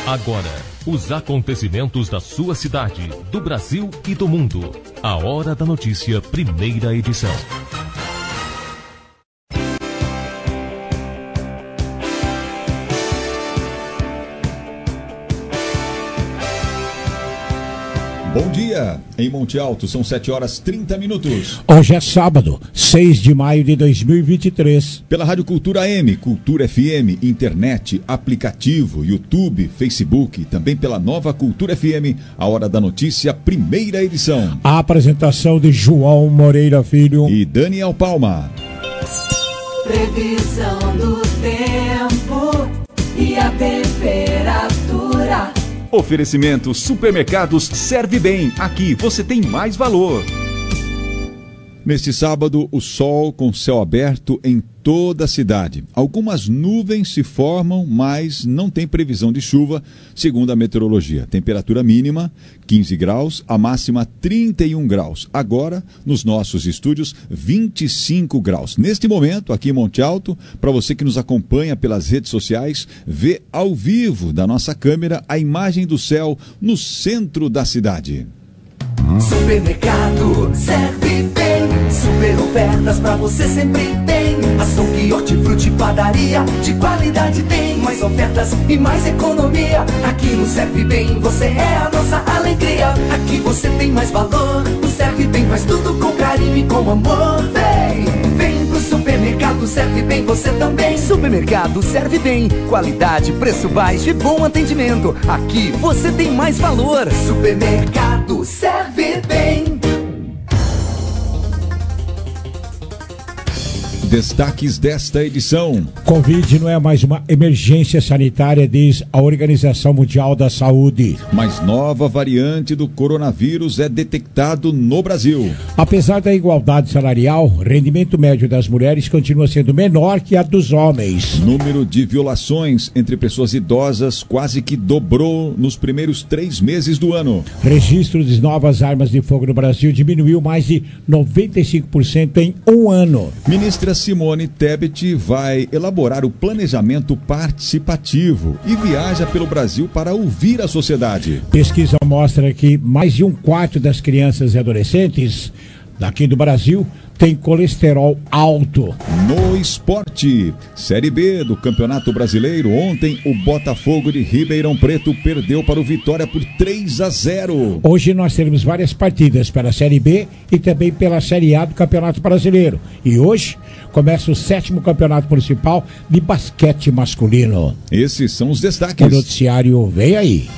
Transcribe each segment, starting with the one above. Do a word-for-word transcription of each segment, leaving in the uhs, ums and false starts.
Agora, os acontecimentos da sua cidade, do Brasil e do mundo. A Hora da Notícia, primeira edição. Bom dia, em Monte Alto, são sete horas e trinta minutos. Hoje é sábado, seis de maio de dois mil e vinte e três. Pela Rádio Cultura M, Cultura F M, internet, aplicativo, YouTube, Facebook, também pela Nova Cultura F M, a Hora da Notícia, primeira edição. A apresentação de João Moreira Filho e Daniel Palma. Previsão do tempo e a temperatura. Oferecimento Supermercados Serve Bem. Aqui você tem mais valor. Neste sábado, o sol com céu aberto em toda a cidade. Algumas nuvens se formam, mas não tem previsão de chuva, segundo a meteorologia. Temperatura mínima, quinze graus, a máxima trinta e um graus. Agora, nos nossos estúdios, vinte e cinco graus. Neste momento, aqui em Monte Alto, para você que nos acompanha pelas redes sociais, vê ao vivo da nossa câmera a imagem do céu no centro da cidade. Supermercado Serve Bem, super ofertas pra você sempre tem. Açougue, hortifruti, padaria, de qualidade tem. Mais ofertas e mais economia. Aqui no Serve Bem você é a nossa alegria. Aqui você tem mais valor. O Serve Bem faz tudo com carinho e com amor. Vem, vem pro Supermercado Serve Bem você também. Supermercado Serve Bem, qualidade, preço baixo e bom atendimento. Aqui você tem mais valor. Supermercado Serve Bem. Destaques desta edição. Covid não é mais uma emergência sanitária, diz a Organização Mundial da Saúde. Mas nova variante do coronavírus é detectado no Brasil. Apesar da igualdade salarial, o rendimento médio das mulheres continua sendo menor que a dos homens. Número de violações entre pessoas idosas quase que dobrou nos primeiros três meses do ano. Registro de novas armas de fogo no Brasil diminuiu mais de noventa e cinco por cento em um ano. Ministra Simone Tebet vai elaborar o planejamento participativo e viaja pelo Brasil para ouvir a sociedade. Pesquisa mostra que mais de um quarto das crianças e adolescentes daqui do Brasil tem colesterol alto. No esporte, Série B do Campeonato Brasileiro, ontem o Botafogo de Ribeirão Preto perdeu para o Vitória por três a zero. Hoje nós teremos várias partidas pela Série B e também pela Série A do Campeonato Brasileiro. E hoje começa o sétimo Campeonato Municipal de Basquete Masculino. Esses são os destaques. O noticiário vem aí.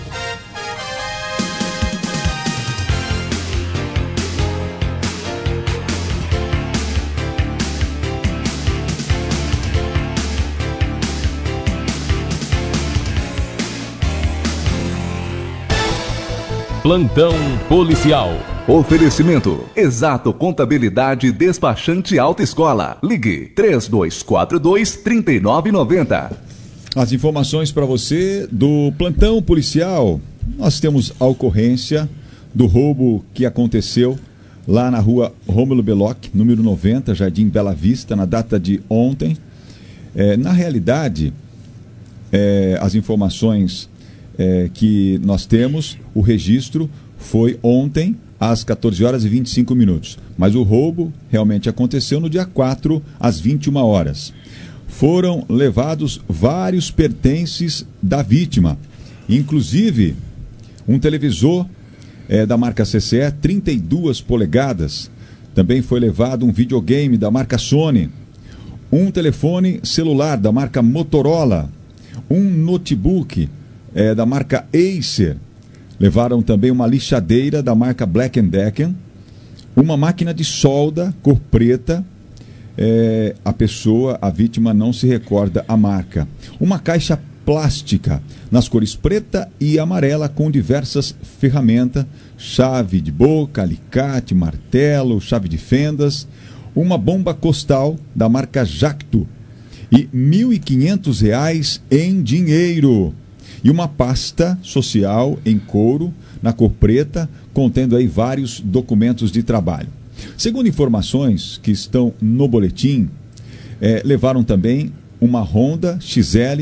Plantão policial. Oferecimento Exato Contabilidade Despachante Alta Escola. Ligue três dois quatro dois, três nove nove zero. As informações para você do plantão policial. Nós temos a ocorrência do roubo que aconteceu lá na rua Rômulo Beloc, número noventa, Jardim Bela Vista, na data de ontem. É, na realidade, é, as informações é, que nós temos, o registro foi ontem às quatorze horas e vinte e cinco minutos. Mas o roubo realmente aconteceu no dia quatro, às vinte e uma horas. Foram levados vários pertences da vítima, inclusive um televisor é, da marca C C E, trinta e duas polegadas. Também foi levado um videogame da marca Sony, um telefone celular da marca Motorola, um notebook é, da marca Acer. Levaram também uma lixadeira da marca Black and Decker, uma máquina de solda cor preta. É, a pessoa, a vítima, não se recorda a marca. Uma caixa plástica nas cores preta e amarela com diversas ferramentas, chave de boca, alicate, martelo, chave de fendas, uma bomba costal da marca Jacto e mil e quinhentos reais em dinheiro. E uma pasta social em couro, na cor preta, contendo aí vários documentos de trabalho. Segundo informações que estão no boletim, é, levaram também uma Honda X L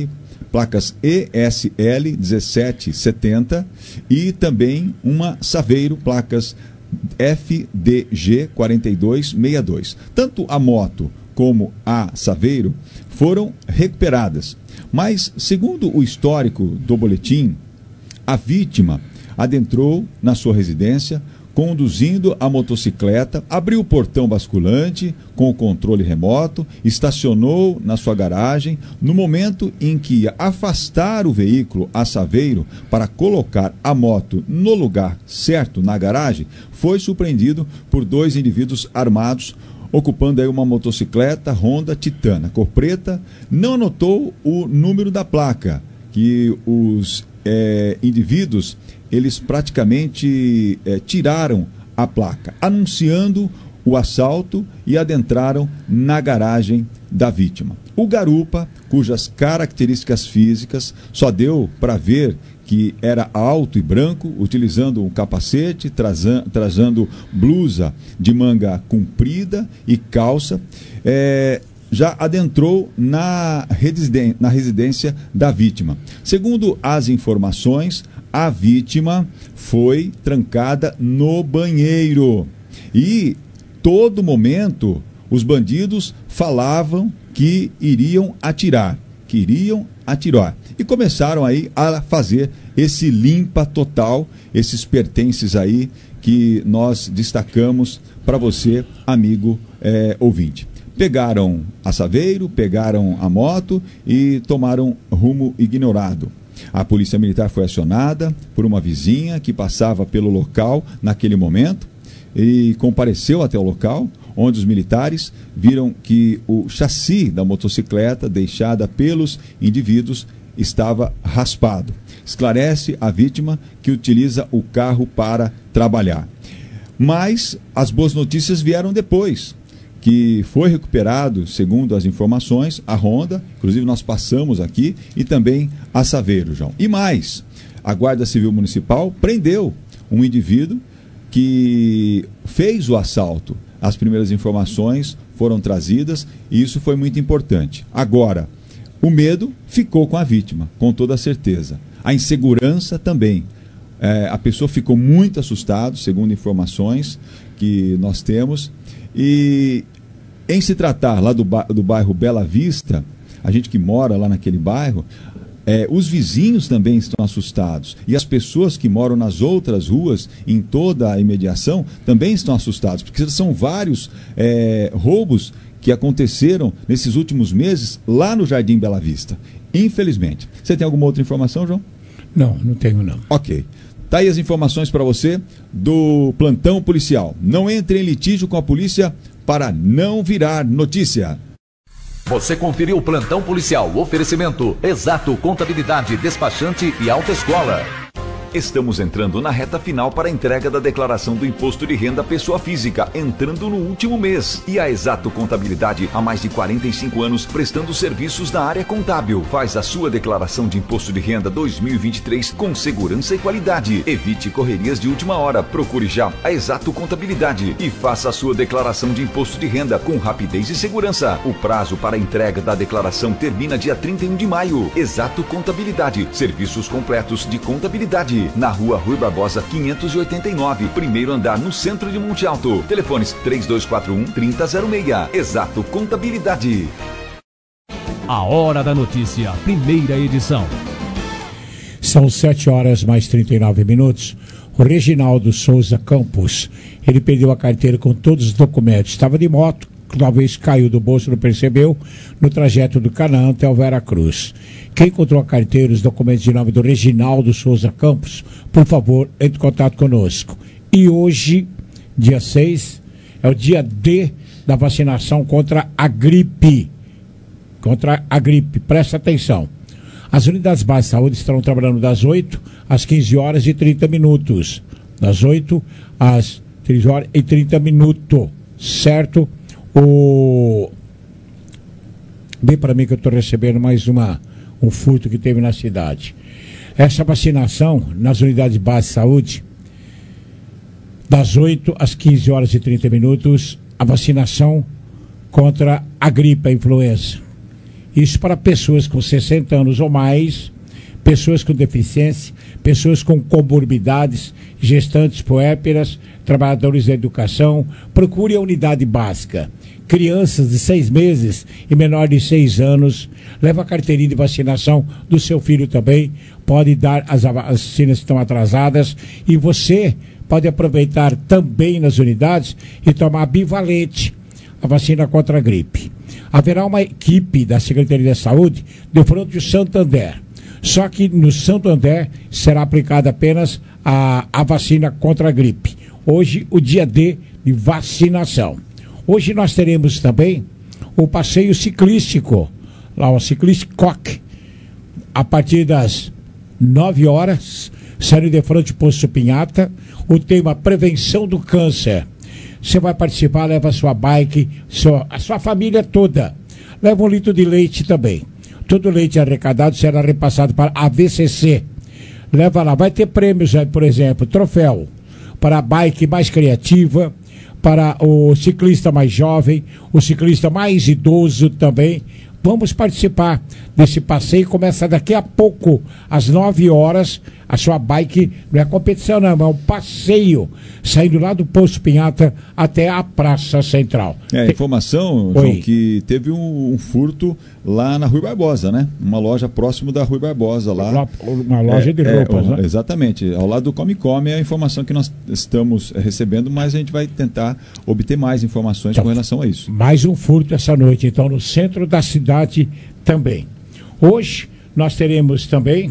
placas E S L dezessete setenta e também uma Saveiro, placas F D G quarenta e dois sessenta e dois. Tanto a moto como a Saveiro foram recuperadas, mas segundo o histórico do boletim, a vítima adentrou na sua residência conduzindo a motocicleta, abriu o portão basculante com o controle remoto, estacionou na sua garagem. No momento em que ia afastar o veículo a Saveiro para colocar a moto no lugar certo na garagem, foi surpreendido por dois indivíduos armados ocupando aí uma motocicleta Honda Titana, cor preta. Não notou o número da placa, que os é, indivíduos eles praticamente é, tiraram a placa, anunciando o assalto e adentraram na garagem da vítima. O garupa, cujas características físicas só deu para ver que era alto e branco, utilizando um capacete, trazando, trazendo blusa de manga comprida e calça, é, já adentrou na residência, na residência da vítima. Segundo as informações, a vítima foi trancada no banheiro e todo momento os bandidos falavam que iriam atirar, que iriam atirar. E começaram aí a fazer esse limpa total, esses pertences aí que nós destacamos para você, amigo é, ouvinte. Pegaram a Saveiro, pegaram a moto e tomaram rumo ignorado. A Polícia Militar foi acionada por uma vizinha que passava pelo local naquele momento e compareceu até o local, onde os militares viram que o chassi da motocicleta deixada pelos indivíduos estava raspado. Esclarece a vítima que utiliza o carro para trabalhar. Mas as boas notícias vieram depois, que foi recuperado, segundo as informações, a Honda, inclusive nós passamos aqui, e também a Saveiro, João. E mais, a Guarda Civil Municipal prendeu um indivíduo que fez o assalto. As primeiras informações foram trazidas e isso foi muito importante. Agora, o medo ficou com a vítima, com toda certeza. A insegurança também. É, a pessoa ficou muito assustada, segundo informações que nós temos. E em se tratar lá do, do bairro Bela Vista, a gente que mora lá naquele bairro, é, os vizinhos também estão assustados. E as pessoas que moram nas outras ruas, em toda a imediação, também estão assustados, porque são vários é, roubos que aconteceram nesses últimos meses lá no Jardim Bela Vista. Infelizmente. Você tem alguma outra informação, João? Não, não tenho não. Ok. Tá aí as informações para você do plantão policial. Não entre em litígio com a polícia para não virar notícia. Você conferiu o plantão policial, oferecimento Exato Contabilidade, Despachante e Autoescola. Estamos entrando na reta final para a entrega da declaração do Imposto de Renda à Pessoa Física, entrando no último mês. E a Exato Contabilidade, há mais de quarenta e cinco anos, prestando serviços na área contábil. Faz a sua declaração de Imposto de Renda dois mil e vinte e três com segurança e qualidade. Evite correrias de última hora. Procure já a Exato Contabilidade e faça a sua declaração de Imposto de Renda com rapidez e segurança. O prazo para a entrega da declaração termina dia trinta e um de maio. Exato Contabilidade, serviços completos de contabilidade. Na rua Rui Barbosa, quinhentos e oitenta e nove, primeiro andar, no centro de Monte Alto. Telefones três dois quatro um, três zero zero seis. Exato Contabilidade. A Hora da Notícia, primeira edição. São sete horas mais trinta e nove minutos. O Reginaldo Souza Campos, ele perdeu a carteira com todos os documentos. Estava de moto, talvez caiu do bolso, não percebeu, no trajeto do Canaã até o Veracruz. Quem encontrou a carteira, os documentos de nome do Reginaldo Souza Campos, por favor, entre em contato conosco. E hoje, dia seis, é o dia D da vacinação contra a gripe. Contra a gripe, presta atenção. As unidades básicas de saúde estarão trabalhando das oito às quinze horas e trinta minutos. Das oito às quinze horas e trinta minutos, certo? O... Bem para mim que eu estou recebendo mais uma, um furto que teve na cidade. Essa vacinação nas unidades básicas de saúde, das oito às quinze horas e trinta minutos, a vacinação contra a gripe, a influenza. Isso para pessoas com sessenta anos ou mais, pessoas com deficiência, pessoas com comorbidades, gestantes puérperas, trabalhadores da educação. Procure a unidade básica. Crianças de seis meses e menor de seis anos, leva a carteirinha de vacinação do seu filho também, pode dar as vacinas que estão atrasadas, e você pode aproveitar também nas unidades e tomar a bivalente, a vacina contra a gripe. Haverá uma equipe da Secretaria de Saúde de fronte ao Santander, só que no Santander será aplicada apenas a, a vacina contra a gripe. Hoje, o dia D de vacinação. Hoje nós teremos também o passeio ciclístico, lá o Ciclístico Coque, a partir das nove horas, saindo de frente ao Posto Pinhata, o tema prevenção do câncer. Você vai participar, leva a sua bike, sua, a sua família toda. Leva um litro de leite também. Todo leite arrecadado será repassado para a V C C. Leva lá, vai ter prêmios aí, por exemplo, troféu para a bike mais criativa, para o ciclista mais jovem, o ciclista mais idoso também. Vamos participar desse passeio. Começa daqui a pouco, às nove horas. A sua bike não é competição, não, é um passeio, saindo lá do Posto Pinhata até a Praça Central. É, informação, Oi. João, que teve um, um furto lá na Rui Barbosa, né? Uma loja próximo da Rui Barbosa lá. Uma loja é, de roupas, é, né? Exatamente. Ao lado do Come Come é a informação que nós estamos recebendo, mas a gente vai tentar obter mais informações então, com relação a isso. Mais um furto essa noite, então, no centro da cidade também. Hoje nós teremos também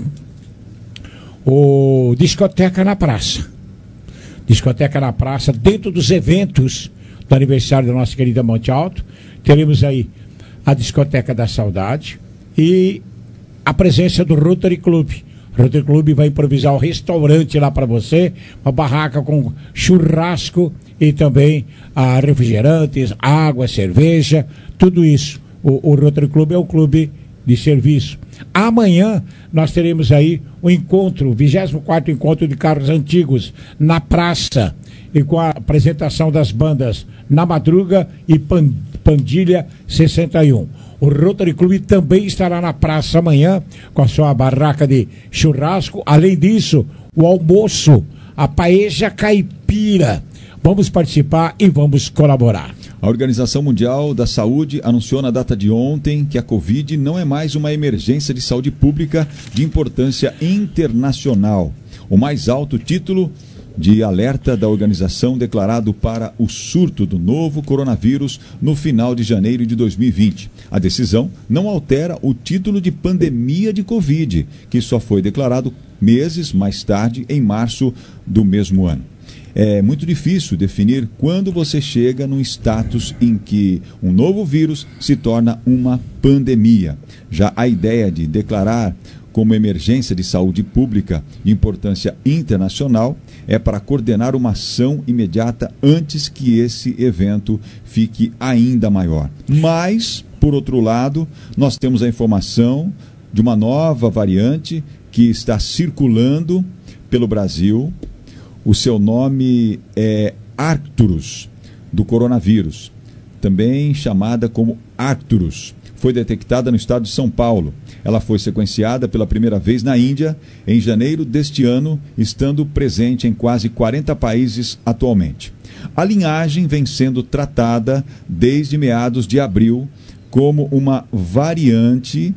o Discoteca na Praça. Discoteca na Praça, dentro dos eventos do aniversário da nossa querida Monte Alto. Teremos aí a Discoteca da Saudade e a presença do Rotary Club. O Rotary Club vai improvisar um restaurante lá para você, uma barraca com churrasco e também ah, refrigerantes, água, cerveja, tudo isso. O, o Rotary Club é o clube de serviço. Amanhã nós teremos aí o encontro, o vigésimo quarto encontro de carros antigos na praça, e com a apresentação das bandas Na Madruga e Pandilha sessenta e um. O Rotary Club também estará na praça amanhã com a sua barraca de churrasco. Além disso, o almoço, a paeja caipira. Vamos participar e vamos colaborar. A Organização Mundial da Saúde anunciou na data de ontem que a Covid não é mais uma emergência de saúde pública de importância internacional. O mais alto título de alerta da organização declarado para o surto do novo coronavírus no final de janeiro de dois mil e vinte. A decisão não altera o título de pandemia de Covid, que só foi declarado meses mais tarde, em março do mesmo ano. É muito difícil definir quando você chega num status em que um novo vírus se torna uma pandemia. Já a ideia de declarar como emergência de saúde pública de importância internacional é para coordenar uma ação imediata antes que esse evento fique ainda maior. Mas, por outro lado, nós temos a informação de uma nova variante que está circulando pelo Brasil. O seu nome é Arcturus, do coronavírus, também chamada como Arcturus. Foi detectada no estado de São Paulo. Ela foi sequenciada pela primeira vez na Índia em janeiro deste ano, estando presente em quase quarenta países atualmente. A linhagem vem sendo tratada desde meados de abril como uma variante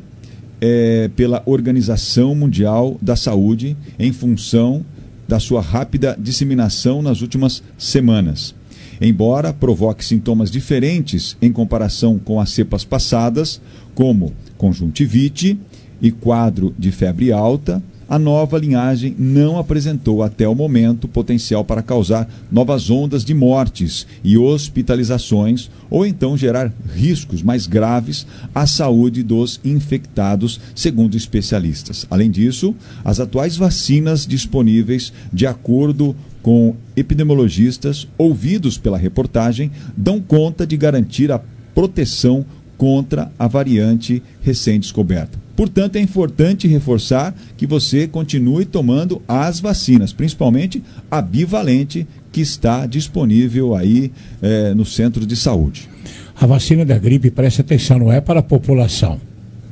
é, pela Organização Mundial da Saúde em função da sua rápida disseminação nas últimas semanas. Embora provoque sintomas diferentes em comparação com as cepas passadas, como conjuntivite e quadro de febre alta, a nova linhagem não apresentou até o momento potencial para causar novas ondas de mortes e hospitalizações ou então gerar riscos mais graves à saúde dos infectados, segundo especialistas. Além disso, as atuais vacinas disponíveis, de acordo com epidemiologistas ouvidos pela reportagem, dão conta de garantir a proteção contra a variante recém-descoberta. Portanto, é importante reforçar que você continue tomando as vacinas, principalmente a bivalente, que está disponível aí eh, no centro de saúde. A vacina da gripe, preste atenção, não é para a população.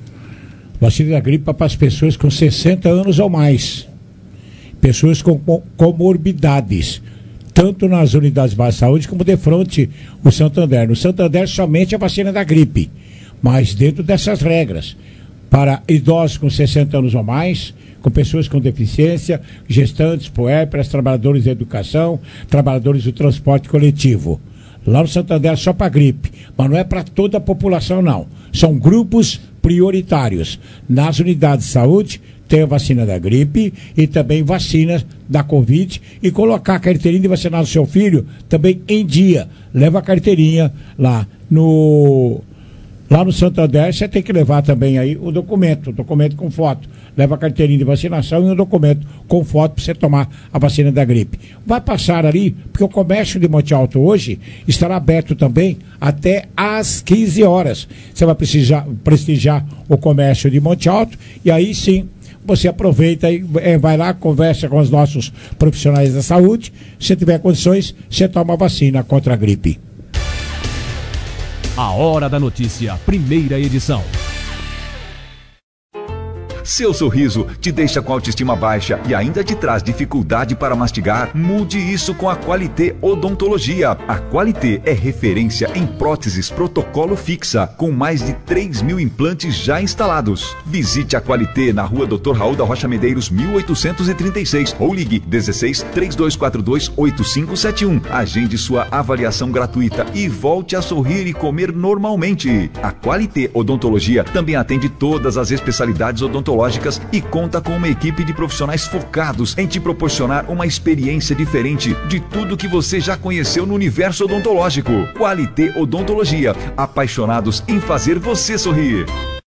Vacina da gripe para as pessoas com sessenta anos ou mais. Pessoas com comorbidades. Tanto nas unidades básicas de saúde como de frente o Santander. No Santander somente a vacina da gripe. Mas dentro dessas regras. Para idosos com sessenta anos ou mais, com pessoas com deficiência, gestantes, puérperas, trabalhadores da educação, trabalhadores do transporte coletivo. Lá no Santander é só para gripe, mas não é para toda a população não. São grupos prioritários. Nas unidades de saúde tem a vacina da gripe e também vacina da Covid, e colocar a carteirinha de vacinar o seu filho também em dia. Leva a carteirinha lá no... Lá no Santander, você tem que levar também aí o documento, o documento com foto. Leva a carteirinha de vacinação e um documento com foto para você tomar a vacina da gripe. Vai passar ali, porque o comércio de Monte Alto hoje estará aberto também até às quinze horas. Você vai precisar prestigiar o comércio de Monte Alto e aí sim você aproveita e é, vai lá, conversa com os nossos profissionais da saúde. Se tiver condições, você toma a vacina contra a gripe. A Hora da Notícia, primeira edição. Seu sorriso te deixa com autoestima baixa e ainda te traz dificuldade para mastigar? Mude isso com a Qualité Odontologia. A Qualité é referência em próteses protocolo fixa, com mais de três mil implantes já instalados. Visite a Qualité na rua doutor Raul da Rocha Medeiros, mil oitocentos e trinta e seis, ou ligue dezesseis, três dois quatro dois, oito cinco sete um. Agende sua avaliação gratuita e volte a sorrir e comer normalmente. A Qualité Odontologia também atende todas as especialidades odontológicas e conta com uma equipe de profissionais focados em te proporcionar uma experiência diferente de tudo que você já conheceu no universo odontológico. Qualité Odontologia, apaixonados em fazer você sorrir.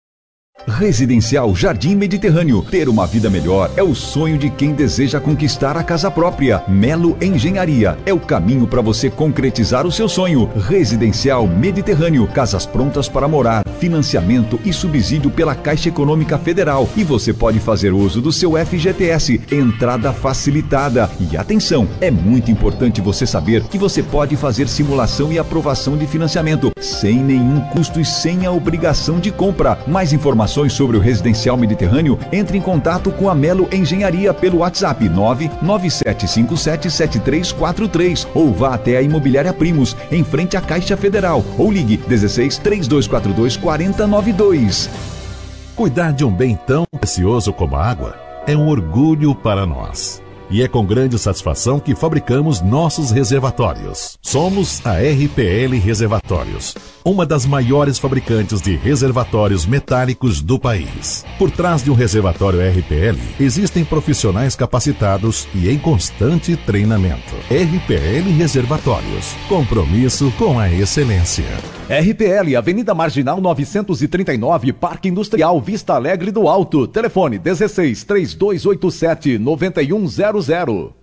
Residencial Jardim Mediterrâneo. Ter uma vida melhor é o sonho de quem deseja conquistar a casa própria. Melo Engenharia é o caminho para você concretizar o seu sonho. Residencial Mediterrâneo. Casas prontas para morar, financiamento e subsídio pela Caixa Econômica Federal. E você pode fazer uso do seu F G T S. Entrada facilitada. E atenção, é muito importante você saber que você pode fazer simulação e aprovação de financiamento sem nenhum custo e sem a obrigação de compra. Mais informações sobre o Residencial Mediterrâneo, entre em contato com a Melo Engenharia pelo WhatsApp nove nove sete cinco sete sete três quatro três ou vá até a Imobiliária Primos, em frente à Caixa Federal, ou ligue dezesseis, três dois quatro dois, quatro zero nove dois. Cuidar de um bem tão precioso como a água é um orgulho para nós. E é com grande satisfação que fabricamos nossos reservatórios. Somos a R P L Reservatórios, uma das maiores fabricantes de reservatórios metálicos do país. Por trás de um reservatório R P L, existem profissionais capacitados e em constante treinamento. R P L Reservatórios, compromisso com a excelência. R P L, Avenida Marginal novecentos e trinta e nove, Parque Industrial Vista Alegre do Alto. Telefone dezesseis, três dois oito sete, nove um zero zero.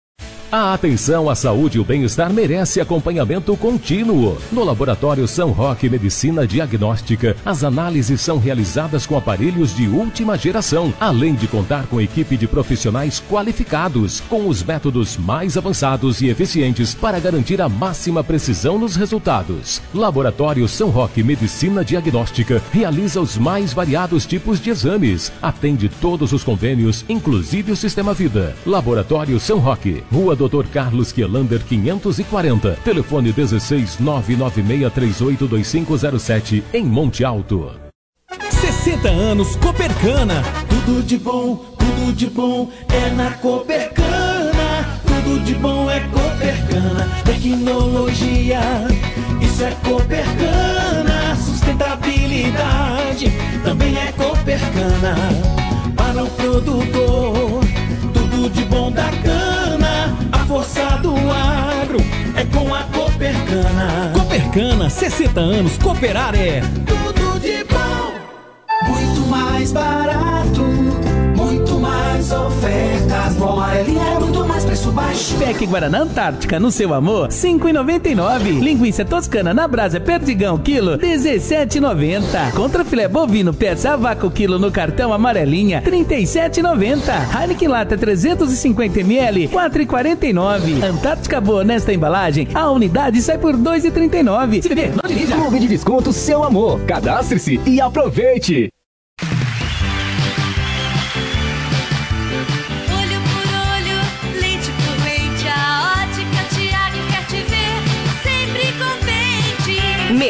A atenção à saúde e o bem-estar merece acompanhamento contínuo. No Laboratório São Roque Medicina Diagnóstica, as análises são realizadas com aparelhos de última geração, além de contar com equipe de profissionais qualificados, com os métodos mais avançados e eficientes para garantir a máxima precisão nos resultados. Laboratório São Roque Medicina Diagnóstica realiza os mais variados tipos de exames, atende todos os convênios, inclusive o Sistema Vida. Laboratório São Roque, Rua doutor Carlos Quielander quinhentos e quarenta, telefone dezesseis, nove nove seis três oito dois cinco zero sete, em Monte Alto. sessenta anos Copercana, tudo de bom, tudo de bom é na Copercana, tudo de bom é Copercana, tecnologia, isso é Copercana, sustentabilidade, também é Copercana, para o produtor, tudo de bom da cana, a força do agro é com a Copercana. Copercana, sessenta anos, cooperar é tudo de bom. Muito mais barato, muito mais ofertas. No Amarelinha é muito mais preço baixo. Peque Guaraná Antártica no seu amor, cinco reais e noventa e nove centavos. Linguiça toscana na brasa Perdigão, quilo, dezessete reais e noventa centavos. Contra filé bovino peça a vácuo, quilo no cartão Amarelinha, trinta e sete reais e noventa centavos. Heineken Lata trezentos e cinquenta mililitros, quatro reais e quarenta e nove centavos. Antártica Boa nesta embalagem, a unidade sai por dois reais e trinta e nove centavos. Clube de Desconto Seu Amor. Cadastre-se e aproveite.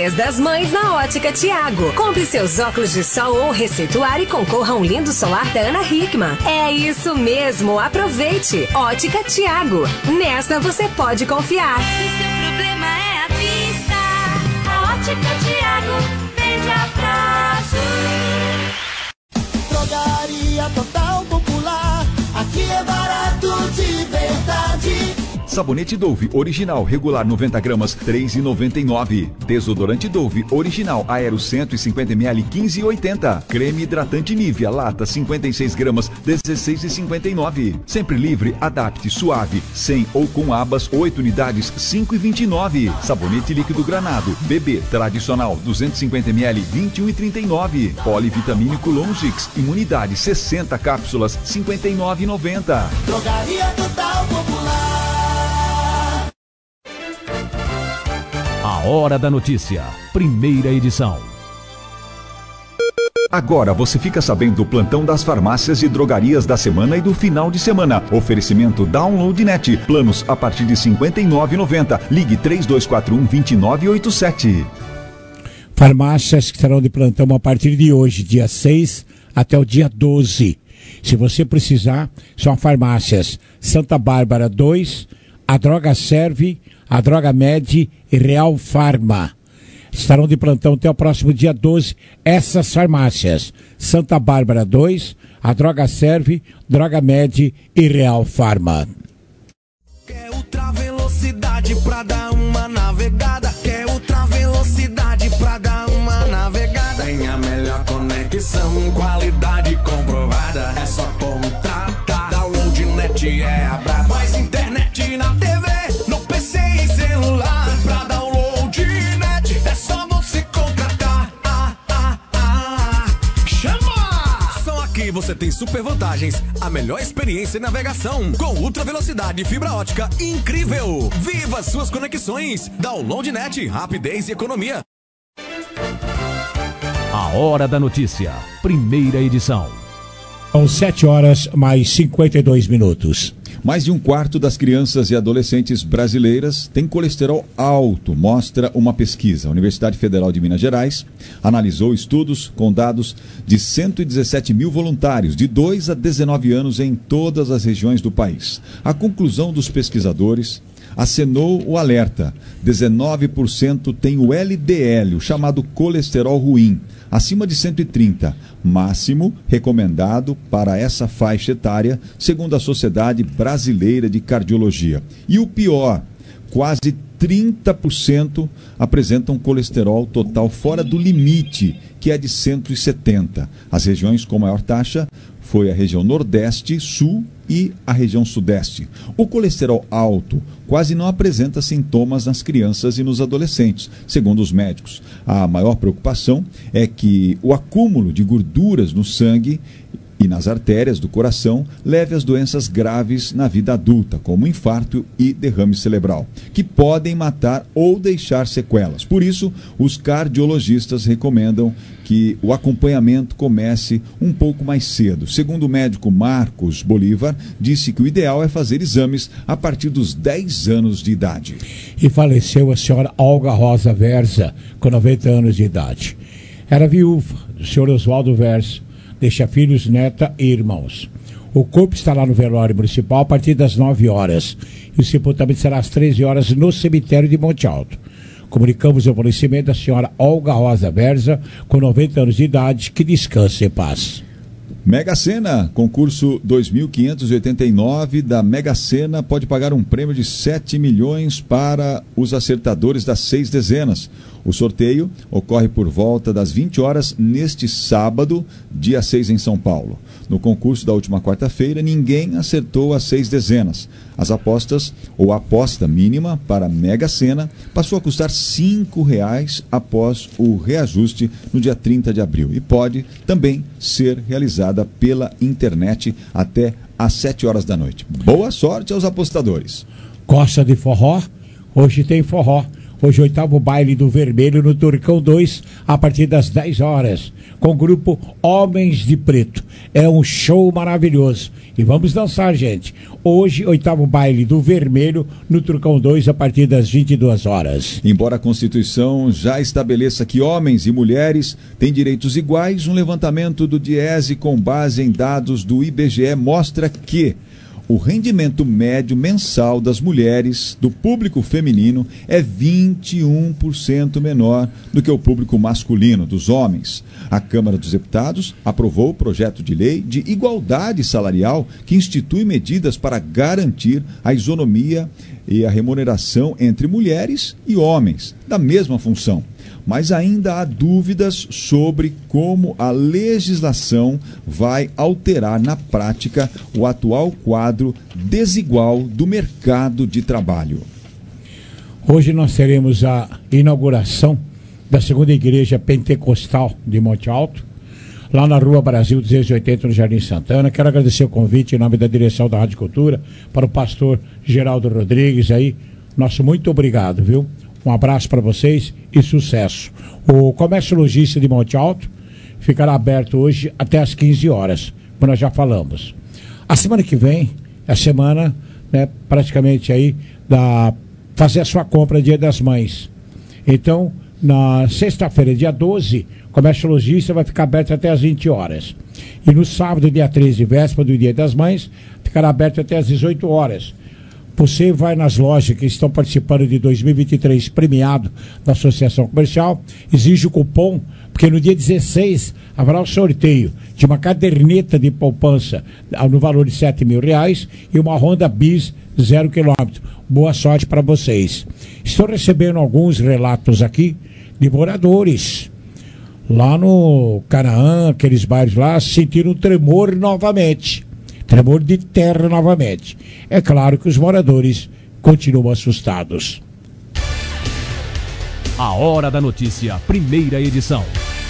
Mês das Mães na Ótica Tiago. Compre seus óculos de sol ou receituário e concorra a um lindo solar da Ana Hickman. É isso mesmo, aproveite. Ótica Tiago. Nesta você pode confiar. Se seu problema é a vista, a Ótica Tiago vende a prazo. Drogaria Total Popular, aqui é barato de verdade. Sabonete Dove original regular noventa gramas, três reais e noventa e nove centavos. Desodorante Dove original Aero cento e cinquenta mililitros, quinze reais e oitenta centavos. Creme hidratante Nivea lata cinquenta e seis gramas, dezesseis reais e cinquenta e nove centavos. Sempre livre, adapte suave, sem ou com abas, oito unidades, cinco reais e vinte e nove centavos. Sabonete líquido Granado Bebê tradicional duzentos e cinquenta mililitros, vinte e um reais e trinta e nove centavos. Polivitamínico Longix Imunidade sessenta cápsulas, cinquenta e nove reais e noventa centavos. Drogaria Total Popular. A Hora da Notícia, primeira edição. Agora você fica sabendo do plantão das farmácias e drogarias da semana e do final de semana. Oferecimento Download Net. Planos a partir de cinquenta e nove reais e noventa centavos. Ligue três dois quatro um, dois nove oito sete. Farmácias que estarão de plantão a partir de hoje, dia seis até o dia doze. Se você precisar, são farmácias Santa Bárbara dois, a Droga Serve, a Droga Med e Real Farma. Estarão de plantão até o próximo dia doze, essas farmácias. Santa Bárbara dois, a Droga Serve, Droga Med e Real Farma. Quer ultra velocidade pra dar uma navegada? Quer ultra velocidade pra dar uma navegada? Tem a melhor conexão, qualidade comprovada. É só contratar. Download Net é a braba. Mais internet na T V, no P C e celular. Pra Download Net é só você contratar. Ah, ah, ah. Chama! Só aqui você tem super vantagens. A melhor experiência em navegação com ultra velocidade e fibra ótica incrível. Viva suas conexões. Download Net, rapidez e economia. A Hora da Notícia, primeira edição. São sete horas mais cinquenta e dois minutos. Mais de um quarto das crianças e adolescentes brasileiras tem colesterol alto, mostra uma pesquisa. A Universidade Federal de Minas Gerais analisou estudos com dados de cento e dezessete mil voluntários de dois a dezenove anos em todas as regiões do país. A conclusão dos pesquisadores acenou o alerta. dezenove por cento tem o L D L, o chamado colesterol ruim, acima de cento e trinta, máximo recomendado para essa faixa etária, segundo a Sociedade Brasileira de Cardiologia. E o pior, quase trinta por cento apresentam colesterol total fora do limite, que é de cento e setenta. As regiões com maior taxa foi a região Nordeste, Sul e a região Sudeste. O colesterol alto quase não apresenta sintomas nas crianças e nos adolescentes, segundo os médicos. A maior preocupação é que o acúmulo de gorduras no sangue e nas artérias do coração leve às doenças graves na vida adulta, como infarto e derrame cerebral, que podem matar ou deixar sequelas. Por isso, os cardiologistas recomendam que o acompanhamento comece um pouco mais cedo. Segundo o médico Marcos Bolívar, disse que o ideal é fazer exames a partir dos dez anos de idade. E faleceu a senhora Olga Rosa Versa, com noventa anos de idade. Era viúva do senhor Oswaldo Versa, deixa filhos, neta e irmãos. O corpo está lá no velório municipal a partir das nove horas. E o sepultamento será às treze horas no cemitério de Monte Alto. Comunicamos o falecimento da senhora Olga Rosa Versa, com noventa anos de idade, que descanse em paz. Mega Sena, concurso dois mil quinhentos e oitenta e nove da Mega Sena pode pagar um prêmio de sete milhões para os acertadores das seis dezenas. O sorteio ocorre por volta das vinte horas neste sábado, dia seis, em São Paulo. No concurso da última quarta-feira, ninguém acertou as seis dezenas. As apostas, ou a aposta mínima para a Mega Sena, passou a custar cinco reais após o reajuste no dia trinta de abril. E pode também ser realizada pela internet até às sete horas da noite. Boa sorte aos apostadores. Gosta de forró? Hoje tem forró. Hoje, oitavo baile do Vermelho no Turcão dois, a partir das dez horas, com o grupo Homens de Preto. É um show maravilhoso. E vamos dançar, gente. Hoje, oitavo baile do Vermelho no Turcão dois, a partir das vinte e duas horas. Embora a Constituição já estabeleça que homens e mulheres têm direitos iguais, um levantamento do Diese com base em dados do I B G E mostra que o rendimento médio mensal das mulheres do público feminino é vinte e um por cento menor do que o público masculino dos homens. A Câmara dos Deputados aprovou o projeto de lei de igualdade salarial que institui medidas para garantir a isonomia e a remuneração entre mulheres e homens da mesma função. Mas ainda há dúvidas sobre como a legislação vai alterar na prática o atual quadro desigual do mercado de trabalho. Hoje nós teremos a inauguração da segunda igreja pentecostal de Monte Alto, lá na Rua Brasil duzentos e oitenta, no Jardim Santana. Quero agradecer o convite em nome da direção da Rádio Cultura, para o pastor Geraldo Rodrigues aí. Nosso muito obrigado, viu? Um abraço para vocês e sucesso. O Comércio Logística de Monte Alto ficará aberto hoje até às quinze horas, como nós já falamos. A semana que vem é a semana, né, praticamente aí, da fazer a sua compra Dia das Mães. Então, na sexta-feira, dia doze, o Comércio Logística vai ficar aberto até às vinte horas. E no sábado, dia treze, véspera do Dia das Mães, ficará aberto até às dezoito horas. Você vai nas lojas que estão participando de dois mil e vinte e três premiado da Associação Comercial, exige o cupom, porque no dia dezesseis haverá o sorteio de uma caderneta de poupança no valor de sete mil reais e uma Honda Bis zero quilômetro. Boa sorte para vocês. Estou recebendo alguns relatos aqui de moradores lá no Canaã, aqueles bairros lá, sentiram um tremor novamente. Tremor de terra novamente. É claro que os moradores continuam assustados. A Hora da Notícia, primeira edição.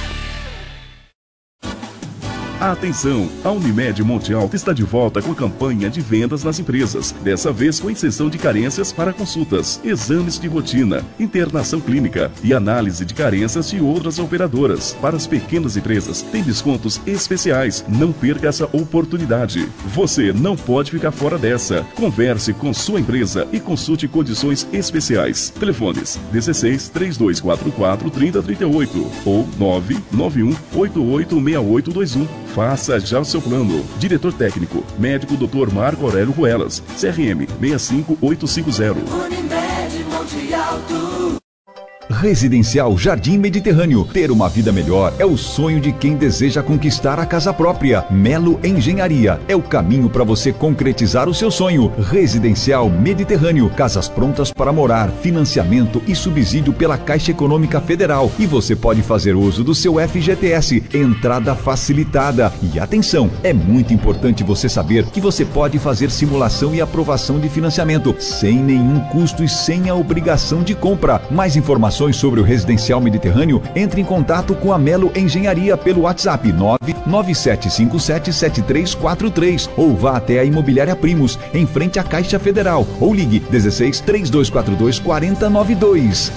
Atenção! A Unimed Monte Alto está de volta com a campanha de vendas nas empresas. Dessa vez com isenção de carências para consultas, exames de rotina, internação clínica e análise de carências de outras operadoras. Para as pequenas empresas, tem descontos especiais. Não perca essa oportunidade. Você não pode ficar fora dessa. Converse com sua empresa e consulte condições especiais. Telefones dezesseis, trinta e dois quarenta e quatro, trinta, trinta e oito ou nove nove um, oito oito, seis oito dois um. Faça já o seu plano. Diretor técnico, médico doutor Marco Aurélio Ruelas, C R M seis cinco oito cinco zero. Unimed Monte Alto. Residencial Jardim Mediterrâneo. Ter uma vida melhor é o sonho de quem deseja conquistar a casa própria. Melo Engenharia é o caminho para você concretizar o seu sonho. Residencial Mediterrâneo. Casas prontas para morar, financiamento e subsídio pela Caixa Econômica Federal. E você pode fazer uso do seu F G T S. Entrada facilitada. E atenção, é muito importante você saber que você pode fazer simulação e aprovação de financiamento sem nenhum custo e sem a obrigação de compra. Mais informações sobre o Residencial Mediterrâneo, entre em contato com a Melo Engenharia pelo WhatsApp nove nove sete cinco sete, sete três quatro três ou vá até a Imobiliária Primos, em frente à Caixa Federal, ou ligue dezesseis, trinta e dois quarenta e dois, quarenta noventa e dois.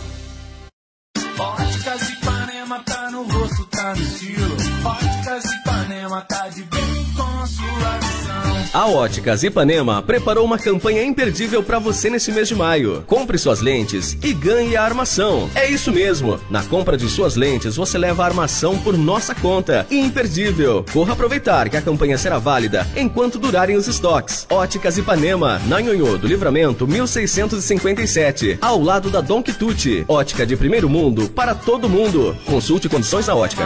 Óticas Ipanema tá no rosto, tá no estilo. Óticas Ipanema tá de bem com a sua visão. A Óticas Ipanema preparou uma campanha imperdível para você nesse mês de maio. Compre suas lentes e ganhe a armação. É isso mesmo. Na compra de suas lentes, você leva a armação por nossa conta. Imperdível. Corra aproveitar que a campanha será válida enquanto durarem os estoques. Óticas Ipanema, na Nhonhô do Livramento, mil seiscentos e cinquenta e sete, ao lado da Dom Quitute. Ótica de primeiro mundo para todo mundo. Consulte condições na ótica.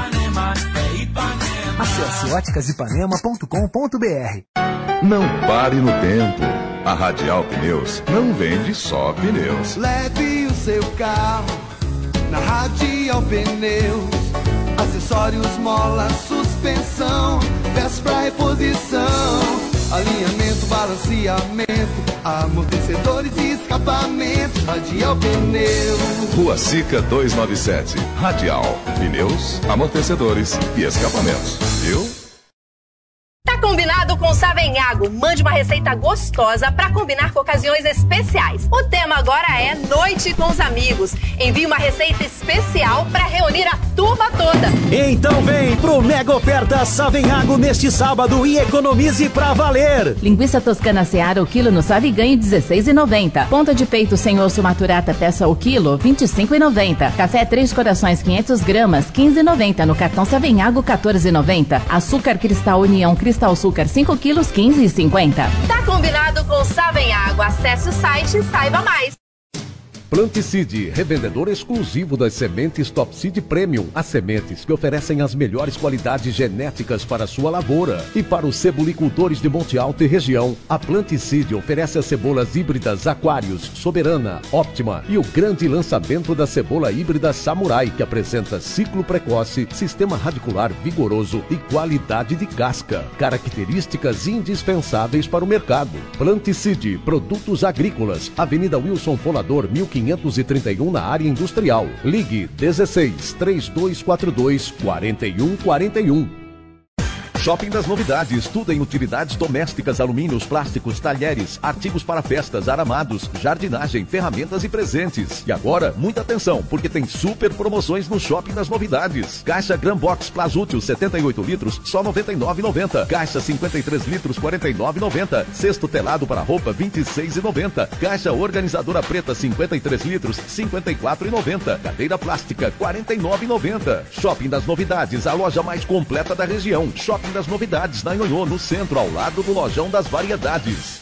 Acesse óticas ipanema ponto com ponto b r. Não pare no tempo. A Radial Pneus não vende só pneus. Leve o seu carro na Radial Pneus. Acessórios, mola, suspensão, peças pra reposição, alinhamento, balanceamento, amortecedores e escapamentos. Radial Pneus. Rua Sica duzentos e noventa e sete. Radial Pneus, amortecedores e escapamentos. Viu? Tá combinado com Savenhago. Mande uma receita gostosa para combinar com ocasiões especiais. O tema agora é Noite com os Amigos. Envie uma receita especial para reunir a turma toda. Então vem pro Mega Oferta Savenhago neste sábado e economize pra valer. Linguiça toscana Seara o quilo no Sabe e ganhe dezesseis reais e noventa centavos. Ponta de peito sem osso maturata peça o quilo vinte e cinco reais e noventa centavos. Café Três Corações quinhentas gramas quinze reais e noventa centavos. No cartão Savenhago quatorze reais e noventa centavos. Açúcar Cristal União Cristal Açúcar cinco quilos quinze reais e cinquenta centavos. Tá combinado com Savenhago. Acesse o site e saiba mais. Planticide, revendedor exclusivo das sementes Top Seed Premium, as sementes que oferecem as melhores qualidades genéticas para a sua lavoura. E para os cebolicultores de Monte Alto e região, a Planticide oferece as cebolas híbridas Aquários, Soberana, Óptima e o grande lançamento da cebola híbrida Samurai, que apresenta ciclo precoce, sistema radicular vigoroso e qualidade de casca, características indispensáveis para o mercado. Planticide, produtos agrícolas, Avenida Wilson Fonador, mil quinhentos e trinta e um na área industrial. Ligue dezesseis, três dois quatro dois, quatro um quatro um. Shopping das Novidades, tudo em utilidades domésticas, alumínios, plásticos, talheres, artigos para festas, aramados, jardinagem, ferramentas e presentes. E agora, muita atenção, porque tem super promoções no Shopping das Novidades. Caixa Gran Box Plasútil setenta e oito litros, só noventa e nove reais e noventa centavos. Caixa cinquenta e três litros, quarenta e nove reais e noventa centavos. Cesto telado para roupa, vinte e seis reais e noventa centavos. Caixa organizadora preta, cinquenta e três litros, cinquenta e quatro reais e noventa centavos. Cadeira plástica, quarenta e nove reais e noventa centavos. Shopping das Novidades, a loja mais completa da região. Shopping das Novidades, na Nhonhô, no centro, ao lado do Lojão das Variedades.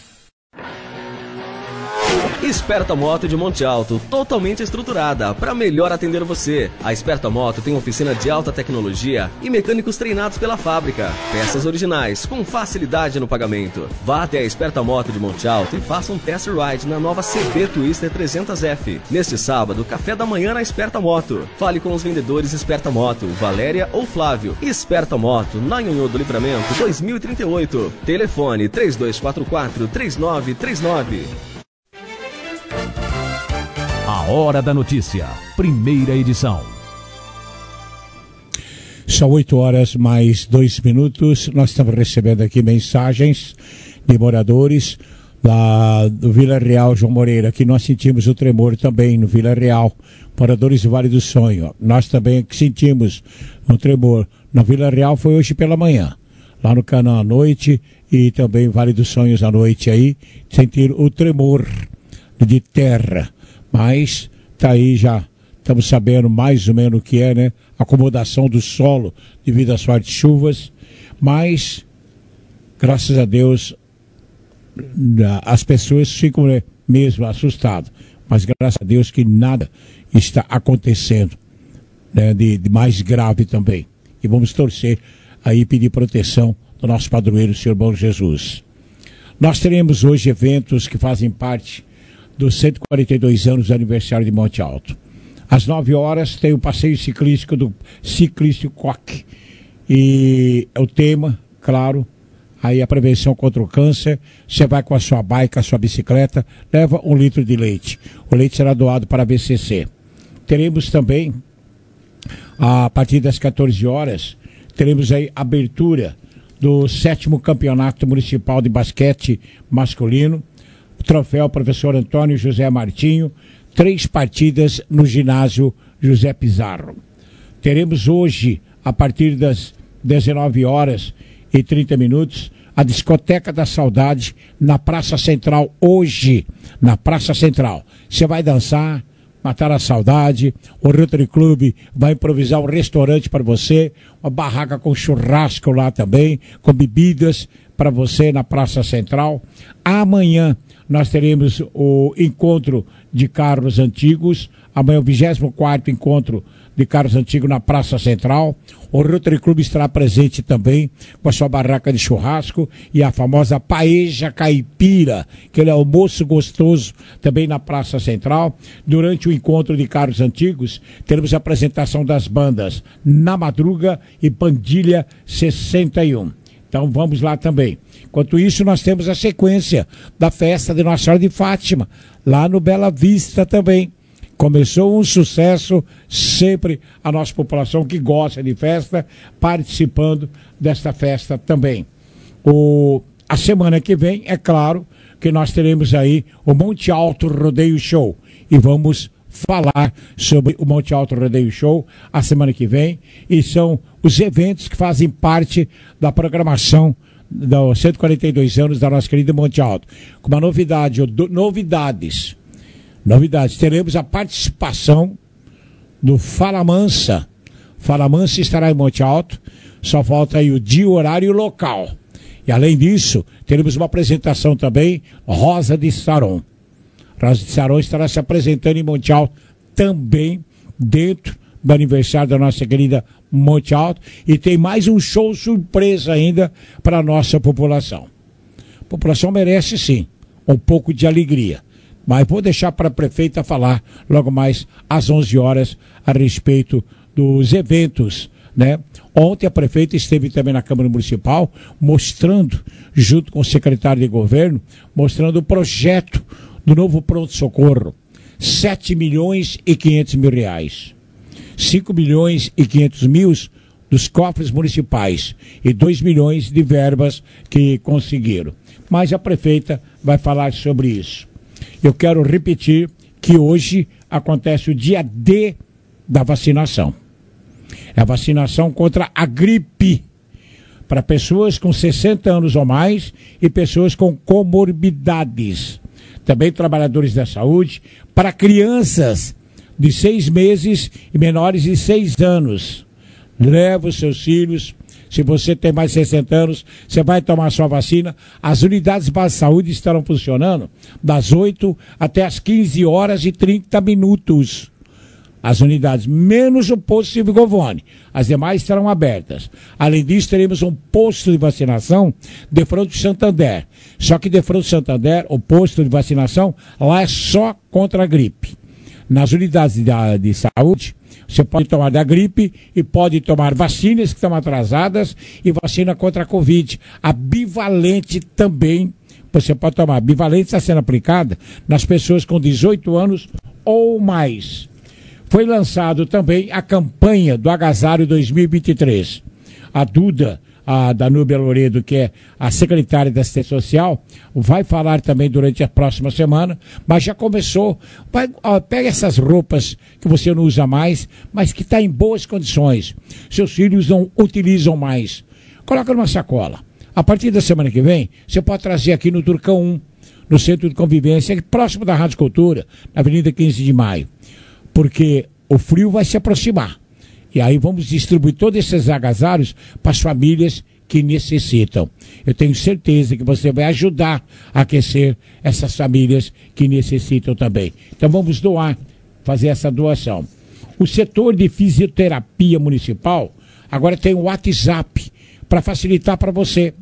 Esperta Moto de Monte Alto, totalmente estruturada para melhor atender você. A Esperta Moto tem oficina de alta tecnologia e mecânicos treinados pela fábrica. Peças originais, com facilidade no pagamento. Vá até a Esperta Moto de Monte Alto e faça um test ride na nova C B Twister trezentos F. Neste sábado, café da manhã na Esperta Moto. Fale com os vendedores Esperta Moto, Valéria ou Flávio. Esperta Moto, na Nhonhô do Livramento, dois mil e trinta e oito. Telefone três dois quatro quatro, três nove três nove. A Hora da Notícia, primeira edição. São oito horas mais dois minutos. Nós estamos recebendo aqui mensagens de moradores da, do Vila Real, João Moreira, que nós sentimos o tremor também no Vila Real. Moradores do Vale do Sonho. Nós também sentimos o tremor. Na Vila Real foi hoje pela manhã. Lá no Canaã à noite e também Vale dos Sonhos à noite aí. Sentir o tremor de terra. Mas tá aí já, estamos sabendo mais ou menos o que é, né? Acomodação do solo devido às fortes chuvas. Mas, graças a Deus, as pessoas ficam, né, mesmo assustadas. Mas graças a Deus que nada está acontecendo, né, de, de mais grave também. E vamos torcer aí, pedir proteção do nosso padroeiro, Senhor Bom Jesus. Nós teremos hoje eventos que fazem parte dos cento e quarenta e dois anos do aniversário de Monte Alto. Às nove horas tem o passeio ciclístico do Ciclístico Coque. E é o tema, claro, aí a prevenção contra o câncer. Você vai com a sua bike, a sua bicicleta, leva um litro de leite. O leite será doado para a B C C. Teremos também, a partir das quatorze horas, teremos aí a abertura do sétimo campeonato municipal de basquete masculino. Troféu Professor Antônio José Martinho, três partidas no ginásio José Pizarro. Teremos hoje, a partir das dezenove horas e trinta minutos, a Discoteca da Saudade na Praça Central, hoje, na Praça Central. Você vai dançar, matar a saudade, o Rotary Club vai improvisar um restaurante para você, uma barraca com churrasco lá também, com bebidas para você na Praça Central. Amanhã nós teremos o encontro de carros antigos. Amanhã o vigésimo quarto encontro de carros antigos na Praça Central. O Rotary Club estará presente também com a sua barraca de churrasco e a famosa paeja caipira, aquele almoço gostoso também na Praça Central. Durante o encontro de carros antigos, teremos a apresentação das bandas Na Madruga e Pandilha sessenta e um. Então vamos lá também. Enquanto isso, nós temos a sequência da festa de Nossa Senhora de Fátima, lá no Bela Vista também. Começou um sucesso, sempre a nossa população que gosta de festa, participando desta festa também. O, a semana que vem, é claro, que nós teremos aí o Monte Alto Rodeio Show. E vamos falar sobre o Monte Alto Rodeio Show a semana que vem. E são os eventos que fazem parte da programação dos cento e quarenta e dois anos da nossa querida Monte Alto. Com uma novidade, do, novidades. Novidades. Teremos a participação do Fala Mansa. Fala Mansa estará em Monte Alto. Só falta aí o dia, o horário e o local. E além disso, teremos uma apresentação também, Rosa de Saron. Rosa de Saron estará se apresentando em Monte Alto também dentro do aniversário da nossa querida Monte Alto. E tem mais um show surpresa ainda para a nossa população. A população merece sim um pouco de alegria. Mas vou deixar para a prefeita falar logo mais às onze horas a respeito dos eventos, né? Ontem a prefeita esteve também na Câmara Municipal mostrando, junto com o secretário de governo, mostrando o projeto do novo pronto-socorro. sete milhões e quinhentos mil reais. cinco milhões e quinhentos mil dos cofres municipais e dois milhões de verbas que conseguiram. Mas a prefeita vai falar sobre isso. Eu quero repetir que hoje acontece o dia D da vacinação. É a vacinação contra a gripe para pessoas com sessenta anos ou mais e pessoas com comorbidades. Também trabalhadores da saúde, para crianças de seis meses e menores de seis anos. Leva os seus filhos. Se você tem mais de sessenta anos, você vai tomar sua vacina. As unidades básicas de saúde estarão funcionando das oito até as quinze horas e trinta minutos. As unidades, menos o posto Silvio Govone. As demais estarão abertas. Além disso, teremos um posto de vacinação de Fronte Santander. Só que de Fronte Santander, o posto de vacinação, lá é só contra a gripe. Nas unidades de, de saúde, você pode tomar da gripe e pode tomar vacinas que estão atrasadas e vacina contra a Covid. A bivalente também, você pode tomar. A bivalente está sendo aplicada nas pessoas com dezoito anos ou mais. Foi lançado também a campanha do Agasalho dois mil e vinte e três. A Duda, a Danúbia Loredo, que é a secretária da Assistência Social, vai falar também durante a próxima semana, mas já começou. Vai, ó, pega essas roupas que você não usa mais, mas que está em boas condições. Seus filhos não utilizam mais. Coloca numa sacola. A partir da semana que vem, você pode trazer aqui no Turcão um, no Centro de Convivência, próximo da Rádio Cultura, na Avenida quinze de maio. Porque o frio vai se aproximar. E aí vamos distribuir todos esses agasalhos para as famílias que necessitam. Eu tenho certeza que você vai ajudar a aquecer essas famílias que necessitam também. Então vamos doar, fazer essa doação. O setor de fisioterapia municipal agora tem o WhatsApp para facilitar para você.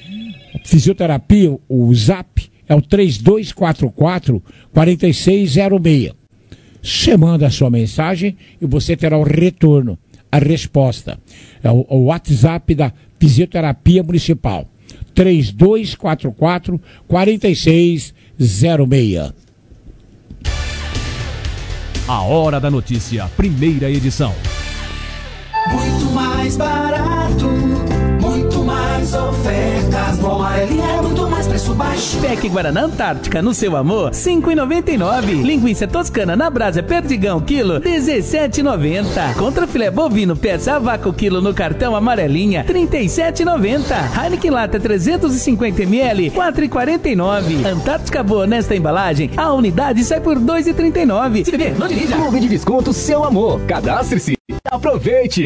Fisioterapia, o Zap é o três dois quatro quatro, quatro seis zero seis. Você manda a sua mensagem e você terá o retorno, a resposta. É o, o WhatsApp da Fisioterapia Municipal. três dois quatro quatro, quatro seis zero seis. A Hora da Notícia, primeira edição. Muito mais barato, muito mais ofertas. No Amarelinha é muito mais preço baixo. Peque Guaraná Antártica no seu amor, cinco reais e noventa e nove centavos. Linguiça toscana na brasa Perdigão, quilo, dezessete reais e noventa centavos. Contra filé bovino, peça a vácuo, quilo no cartão Amarelinha, trinta e sete reais e noventa centavos. Heineken Lata trezentos e cinquenta mililitros, quatro reais e quarenta e nove centavos. Antártica Boa nesta embalagem, a unidade sai por dois reais e trinta e nove centavos. Se beber, não dirija. Clube de Desconto Seu Amor. Cadastre-se. Aproveite.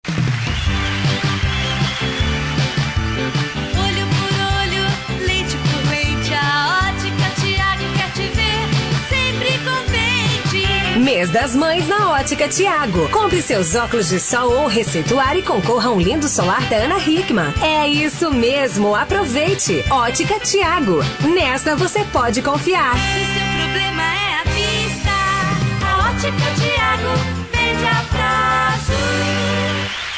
Mês das Mães na Ótica Tiago. Compre seus óculos de sol ou receituário e concorra a um lindo solar da Ana Hickman. É isso mesmo, aproveite. Ótica Tiago. Nesta você pode confiar. Se seu problema é a vista, a Ótica Tiago vende a prazo.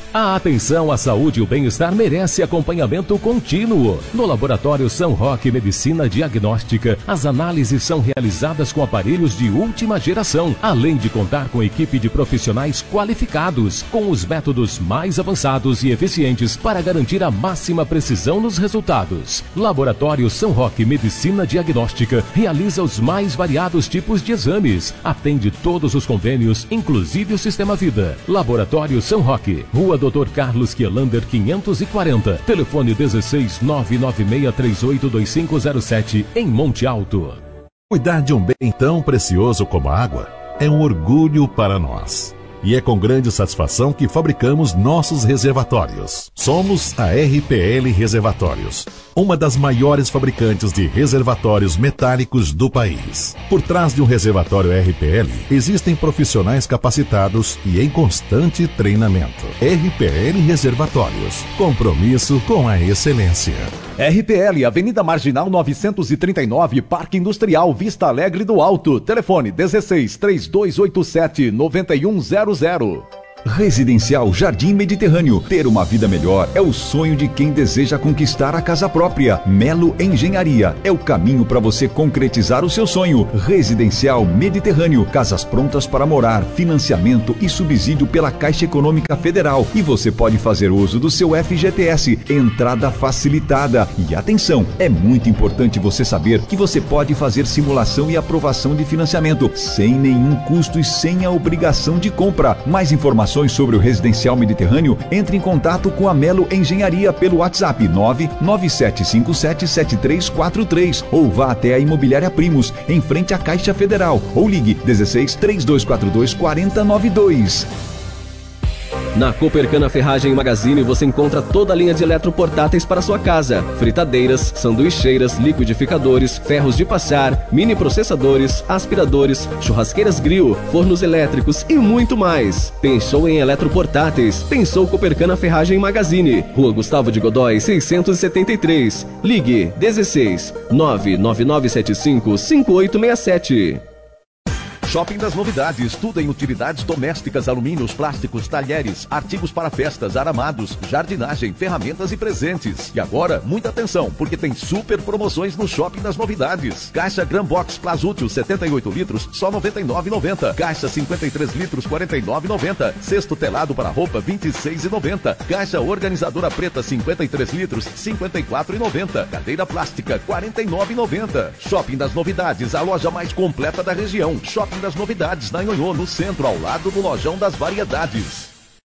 A atenção à saúde e o bem-estar merece acompanhamento contínuo. No Laboratório São Roque Medicina Diagnóstica, as análises são realizadas com aparelhos de última geração, além de contar com equipe de profissionais qualificados, com os métodos mais avançados e eficientes para garantir a máxima precisão nos resultados. Laboratório São Roque Medicina Diagnóstica realiza os mais variados tipos de exames, atende todos os convênios, inclusive o Sistema Vida. Laboratório São Roque, Rua doutor Carlos Quielander quinhentos e quarenta, telefone dezesseis nove nove seis três oito dois cinco zero sete, em Monte Alto. Cuidar de um bem tão precioso como a água é um orgulho para nós. E é com grande satisfação que fabricamos nossos reservatórios. Somos a R P L Reservatórios, uma das maiores fabricantes de reservatórios metálicos do país. Por trás de um reservatório R P L, existem profissionais capacitados e em constante treinamento. R P L Reservatórios, compromisso com a excelência. R P L, Avenida Marginal novecentos e trinta e nove, Parque Industrial Vista Alegre do Alto. Telefone dezesseis, três dois oito sete, nove um zero zero. Residencial Jardim Mediterrâneo. Ter uma vida melhor é o sonho de quem deseja conquistar a casa própria. Melo Engenharia é o caminho para você concretizar o seu sonho. Residencial Mediterrâneo. Casas prontas para morar, financiamento e subsídio pela Caixa Econômica Federal. E você pode fazer uso do seu F G T S. Entrada facilitada. E atenção, é muito importante você saber que você pode fazer simulação e aprovação de financiamento sem nenhum custo e sem a obrigação de compra. Mais informações sobre o Residencial Mediterrâneo, entre em contato com a Melo Engenharia pelo WhatsApp nove nove sete cinco sete sete três quatro três ou vá até a Imobiliária Primos, em frente à Caixa Federal, ou ligue dezesseis, três dois quatro dois, quatro zero nove dois. Na Copercana Ferragem Magazine você encontra toda a linha de eletroportáteis para sua casa. Fritadeiras, sanduicheiras, liquidificadores, ferros de passar, mini processadores, aspiradores, churrasqueiras grill, fornos elétricos e muito mais. Pensou em eletroportáteis? Pensou Copercana Ferragem Magazine. Rua Gustavo de Godói, seiscentos e setenta e três. Ligue dezesseis, nove nove nove sete cinco, cinco oito seis sete. Shopping das Novidades, tudo em utilidades domésticas, alumínios, plásticos, talheres, artigos para festas, aramados, jardinagem, ferramentas e presentes. E agora, muita atenção, porque tem super promoções no Shopping das Novidades. Caixa Gran Box Plasútil setenta e oito litros, só noventa e nove reais e noventa centavos. Caixa cinquenta e três litros, quarenta e nove reais e noventa centavos. Cesto telado para roupa, vinte e seis reais e noventa centavos. Caixa organizadora preta, cinquenta e três litros, cinquenta e quatro reais e noventa centavos. Cadeira plástica, quarenta e nove reais e noventa centavos. Shopping das Novidades, a loja mais completa da região. Shopping das Novidades, na Nhonhô, no centro, ao lado do Lojão das Variedades.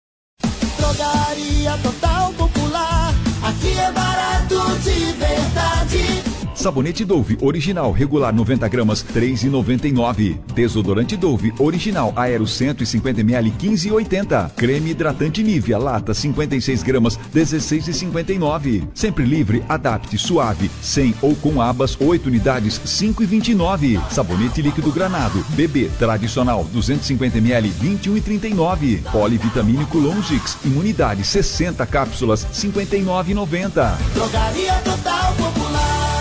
Drogaria Total Popular, aqui é barato de verdade. Sabonete Dove original regular noventa gramas, três reais e noventa e nove centavos. Desodorante Dove original Aero cento e cinquenta mililitros, quinze reais e oitenta centavos. Creme hidratante Nivea lata cinquenta e seis gramas, dezesseis reais e cinquenta e nove centavos. Sempre livre, adapte, suave, sem ou com abas, oito unidades, cinco reais e vinte e nove centavos. Sabonete líquido Granado Bebê tradicional duzentos e cinquenta mililitros, vinte e um reais e trinta e nove centavos. Polivitamínico Longix imunidade sessenta cápsulas, cinquenta e nove reais e noventa centavos. Drogaria Total Popular.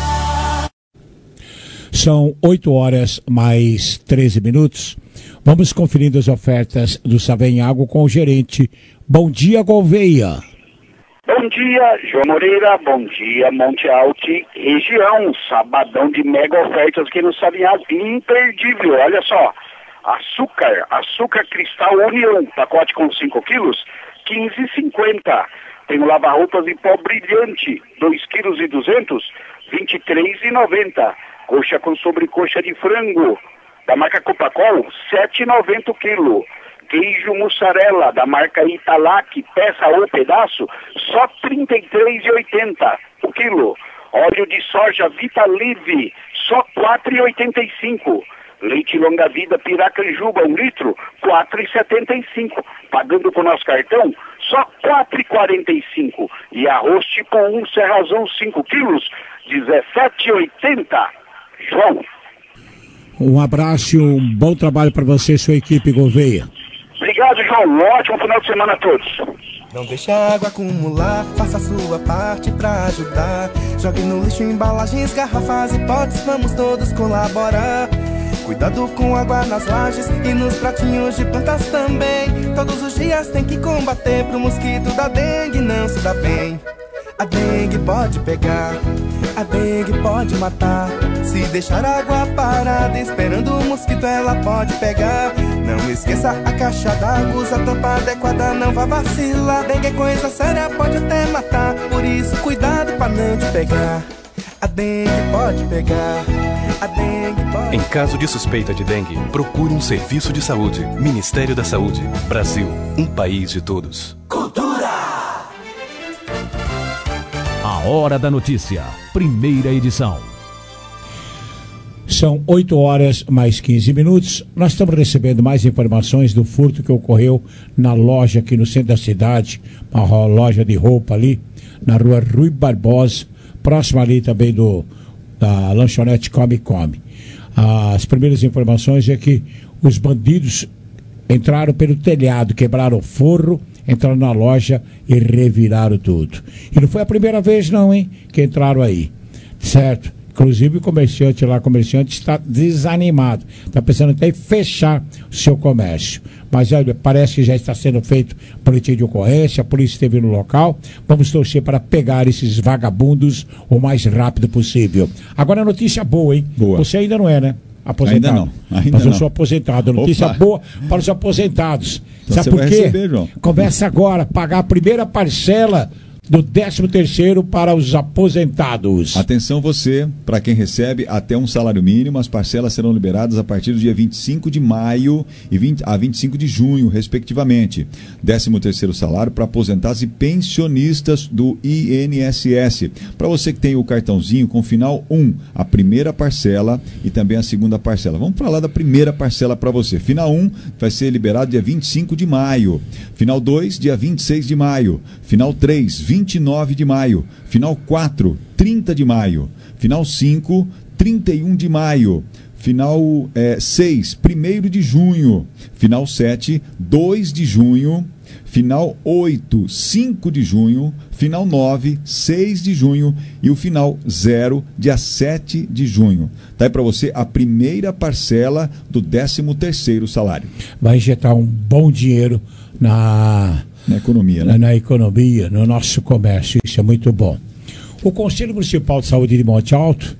São oito horas mais treze minutos. Vamos conferindo as ofertas do Savenhago com o gerente. Bom dia, Gouveia. Bom dia, João Moreira. Bom dia, Monte Alto região. Sabadão de mega ofertas aqui no Savenhago. Imperdível, olha só. Açúcar, açúcar cristal União, pacote com cinco quilos, quinze reais e cinquenta centavos. Tem o lava-roupas em pó brilhante, dois quilos e duzentos, vinte e três reais e noventa centavos. Coxa com sobrecoxa de frango, da marca Copacol, sete reais e noventa centavos o quilo. Queijo mussarela, da marca Italac, peça ou pedaço, só trinta e três reais e oitenta centavos o quilo. Óleo de soja Vitalive, só quatro reais e oitenta e cinco centavos. Leite longa vida Piracanjuba, um litro, quatro reais e setenta e cinco centavos. Pagando com nosso cartão, só quatro reais e quarenta e cinco centavos. E arroz tipo um, Serrazão, cinco quilos, dezessete reais e oitenta centavos. João. Um abraço e um bom trabalho para você e sua equipe, Gouveia. Obrigado, João. Um ótimo final de semana a todos. Não deixe a água acumular, faça a sua parte pra ajudar. Jogue no lixo embalagens, garrafas e potes, vamos todos colaborar. Cuidado com água nas lajes e nos pratinhos de plantas também. Todos os dias tem que combater pro mosquito da dengue não se dá bem. A dengue pode pegar, a dengue pode matar. Se deixar a água parada esperando o mosquito ela pode pegar. Não esqueça a caixa d'água, usa a tampa adequada, não vá vacilar. Dengue é coisa séria, pode até matar, por isso cuidado pra não te pegar. A dengue pode pegar, a dengue pode... Em caso de suspeita de dengue, procure um serviço de saúde. Ministério da Saúde. Brasil, um país de todos. A Hora da Notícia, primeira edição. São oito horas mais quinze minutos. Nós estamos recebendo mais informações do furto que ocorreu na loja aqui no centro da cidade, uma loja de roupa ali, na rua Rui Barbosa, próximo ali também do, da lanchonete Come Come. As primeiras informações é que os bandidos entraram pelo telhado, quebraram o forro, entraram na loja e reviraram tudo. E não foi a primeira vez não, hein, que entraram aí, certo? Inclusive o comerciante lá, o comerciante está desanimado, está pensando até em fechar o seu comércio. Mas olha, parece que já está sendo feito boletim de ocorrência, a polícia esteve no local. Vamos torcer para pegar esses vagabundos o mais rápido possível. Agora a notícia boa, hein? Boa. Você ainda não é, né? Aposentado. Ainda não. Ainda Mas eu não. sou aposentado. Notícia Opa. boa para os aposentados. Então sabe você por vai quê? receber, João. Começa agora, pagar a primeira parcela do décimo terceiro para os aposentados. Atenção você, para quem recebe até um salário mínimo, as parcelas serão liberadas a partir do dia vinte e cinco de maio e vinte, a vinte e cinco de junho, respectivamente. décimo terceiro salário para aposentados e pensionistas do I N S S. Para você que tem o cartãozinho com final um, a primeira parcela e também a segunda parcela. Vamos falar da primeira parcela para você. Final um vai ser liberado dia vinte e cinco de maio. Final dois, dia vinte e seis de maio. Final três, vinte e nove de maio. Final quatro, trinta de maio. Final cinco, trinta e um de maio. Final é, seis, primeiro de junho. Final sete, dois de junho. Final oito, cinco de junho. Final nove, seis de junho. E o final zero, dia sete de junho. Tá aí para você a primeira parcela do décimo terceiro salário. Vai injetar um bom dinheiro na... Na economia, né? Na, na economia, no nosso comércio, isso é muito bom. O Conselho Municipal de Saúde de Monte Alto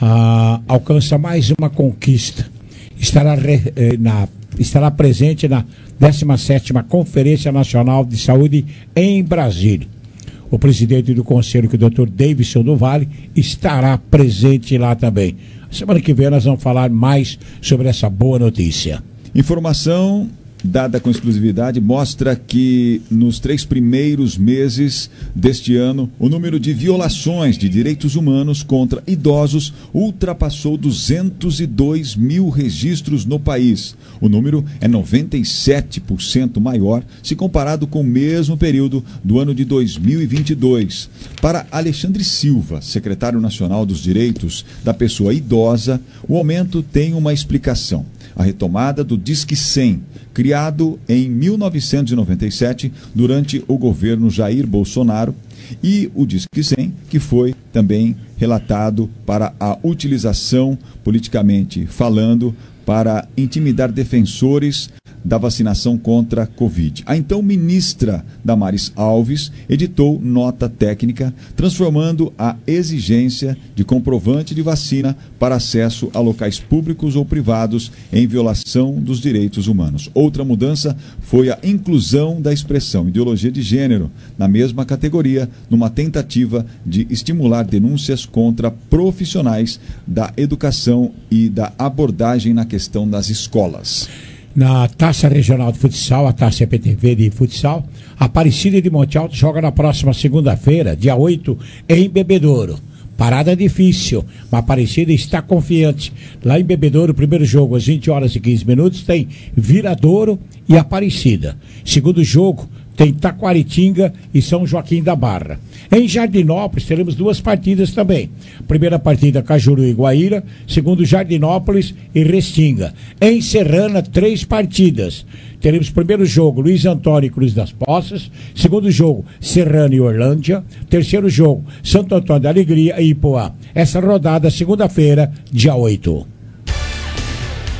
ah, alcança mais uma conquista. Estará, re, eh, na, estará presente na décima sétima Conferência Nacional de Saúde em Brasília. O presidente do Conselho, que é o doutor Davidson do Vale, estará presente lá também. Semana que vem nós vamos falar mais sobre essa boa notícia. Informação dada com exclusividade mostra que nos três primeiros meses deste ano, o número de violações de direitos humanos contra idosos ultrapassou duzentos e dois mil registros no país. O número é noventa e sete por cento maior se comparado com o mesmo período do ano de dois mil e vinte e dois. Para Alexandre Silva, secretário nacional dos Direitos da Pessoa Idosa, o aumento tem uma explicação. A retomada do Disque cem, criado em mil novecentos e noventa e sete durante o governo Jair Bolsonaro, e o Disque cem, que foi também relatado para a utilização, politicamente falando, para intimidar defensores da vacinação contra a Covid. A então ministra Damares Alves editou nota técnica transformando a exigência de comprovante de vacina para acesso a locais públicos ou privados em violação dos direitos humanos. Outra mudança foi a inclusão da expressão ideologia de gênero na mesma categoria, numa tentativa de estimular denúncias contra profissionais da educação e da abordagem na questão das escolas. Na Taça Regional de Futsal, a Taça E P T V de Futsal, a Aparecida de Monte Alto joga na próxima segunda-feira, dia oito, em Bebedouro. Parada difícil, mas a Aparecida está confiante. Lá em Bebedouro, o primeiro jogo às vinte horas e quinze minutos, tem Viradouro e Aparecida. Segundo jogo, tem Taquaritinga e São Joaquim da Barra. Em Jardinópolis teremos duas partidas também. Primeira partida, Cajuru e Guaíra. Segundo, Jardinópolis e Restinga. Em Serrana, três partidas. Teremos primeiro jogo, Luiz Antônio e Cruz das Poças. Segundo jogo, Serrana e Orlândia. Terceiro jogo, Santo Antônio da Alegria e Ipoá. Essa rodada, segunda-feira, dia oito.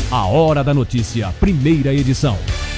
A Hora da Notícia, primeira edição.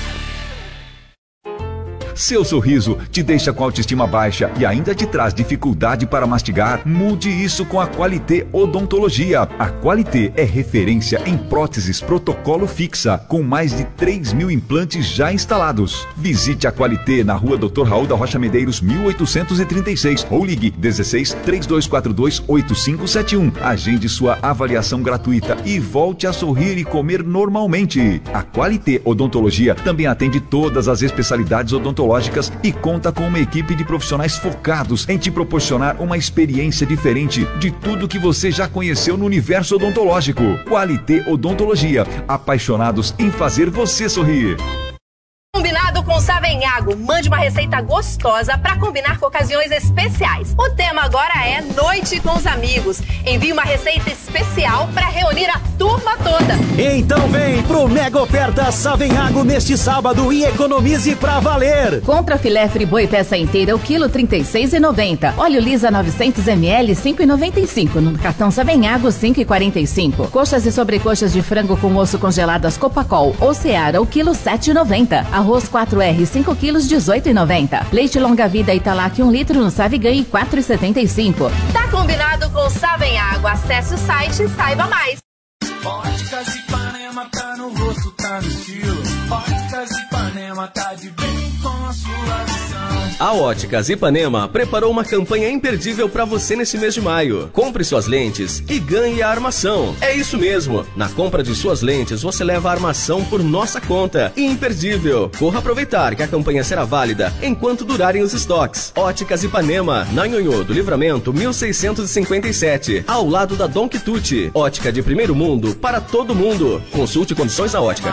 Seu sorriso te deixa com autoestima baixa e ainda te traz dificuldade para mastigar? Mude isso com a Qualité Odontologia. A Qualité é referência em próteses protocolo fixa, com mais de três mil implantes já instalados. Visite a Qualité na rua doutor Raul da Rocha Medeiros, mil oitocentos e trinta e seis, ou ligue dezesseis, três dois quatro dois, oito cinco sete um. Agende sua avaliação gratuita e volte a sorrir e comer normalmente. A Qualité Odontologia também atende todas as especialidades odontológicas e conta com uma equipe de profissionais focados em te proporcionar uma experiência diferente de tudo que você já conheceu no universo odontológico. Qualité Odontologia, apaixonados em fazer você sorrir. Combinado com Savenhago, mande uma receita gostosa para combinar com ocasiões especiais. O tema agora é Noite com os Amigos. Envie uma receita especial para reunir a turma toda. Então vem pro Mega Oferta Savenhago neste sábado e economize pra valer. Contra filé friboi peça inteira, o quilo trinta e seis reais e noventa centavos. Óleo Lisa novecentos mililitros, cinco reais e noventa e cinco centavos. No cartão Savenhago, cinco reais e quarenta e cinco centavos. Coxas e sobrecoxas de frango com osso congeladas Copacol ou Seara, o quilo sete reais e noventa centavos. Arroz quatro R, cinco quilos, dezoito reais e noventa centavos. Leite longa vida Italac, um litro no Saviganhe, quatro reais e setenta e cinco centavos. Tá combinado com Savenhago. Acesse o site e saiba mais. Óticas Ipanema tá no rosto, tá no estilo. Óticas Ipanema tá de bem com a sua visão. A Óticas Ipanema preparou uma campanha imperdível para você nesse mês de maio. Compre suas lentes e ganhe a armação. É isso mesmo. Na compra de suas lentes, você leva a armação por nossa conta. Imperdível. Corra aproveitar que a campanha será válida enquanto durarem os estoques. Óticas Ipanema, na Nhonhô do Livramento, mil seiscentos e cinquenta e sete, ao lado da Don Quixote. Ótica de primeiro mundo para todo mundo. Consulte condições da ótica.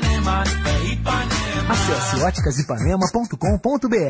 Acesse óticas ipanema ponto com ponto br.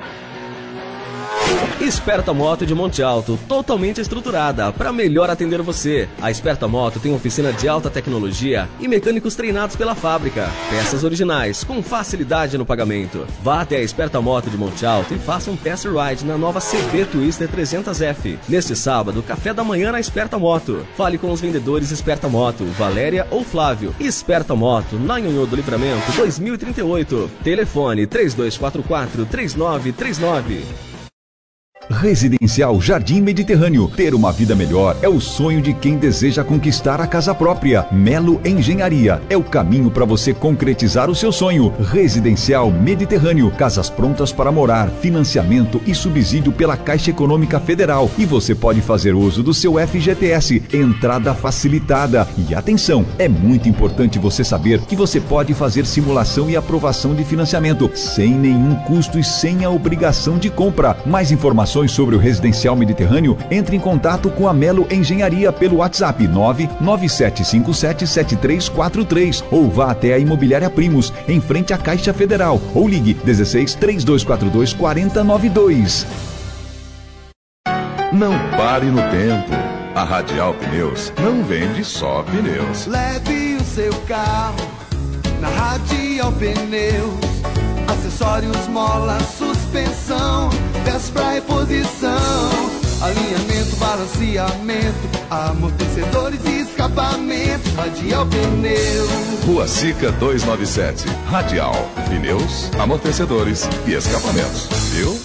Esperta Moto de Monte Alto, totalmente estruturada para melhor atender você. A Esperta Moto tem oficina de alta tecnologia e mecânicos treinados pela fábrica. Peças originais, com facilidade no pagamento. Vá até a Esperta Moto de Monte Alto e faça um test ride na nova C B Twister trezentos F. Neste sábado, café da manhã na Esperta Moto. Fale com os vendedores Esperta Moto, Valéria ou Flávio. Esperta Moto, na Nhonhô do Livramento, dois mil e trinta e oito. Telefone três dois quatro quatro, três nove três nove. Residencial Jardim Mediterrâneo. Ter uma vida melhor é o sonho de quem deseja conquistar a casa própria. Melo Engenharia é o caminho para você concretizar o seu sonho. Residencial Mediterrâneo. Casas prontas para morar, financiamento e subsídio pela Caixa Econômica Federal. E você pode fazer uso do seu F G T S. Entrada facilitada. E atenção, é muito importante você saber que você pode fazer simulação e aprovação de financiamento sem nenhum custo e sem a obrigação de compra. Mais informações sobre o Residencial Mediterrâneo, entre em contato com a Melo Engenharia pelo WhatsApp nove nove sete cinco sete sete três quatro três ou vá até a Imobiliária Primos, em frente à Caixa Federal, ou ligue dezesseis, três dois quatro dois, quatro zero nove dois. Não pare no tempo. A Radial Pneus não vende só pneus. Leve o seu carro na Radial Pneus. Acessórios, mola, suspensão, peças pra reposição, alinhamento, balanceamento, amortecedores e escapamentos. Radial Pneus. Rua Sica duzentos e noventa e sete. Radial Pneus, amortecedores e escapamentos. Viu?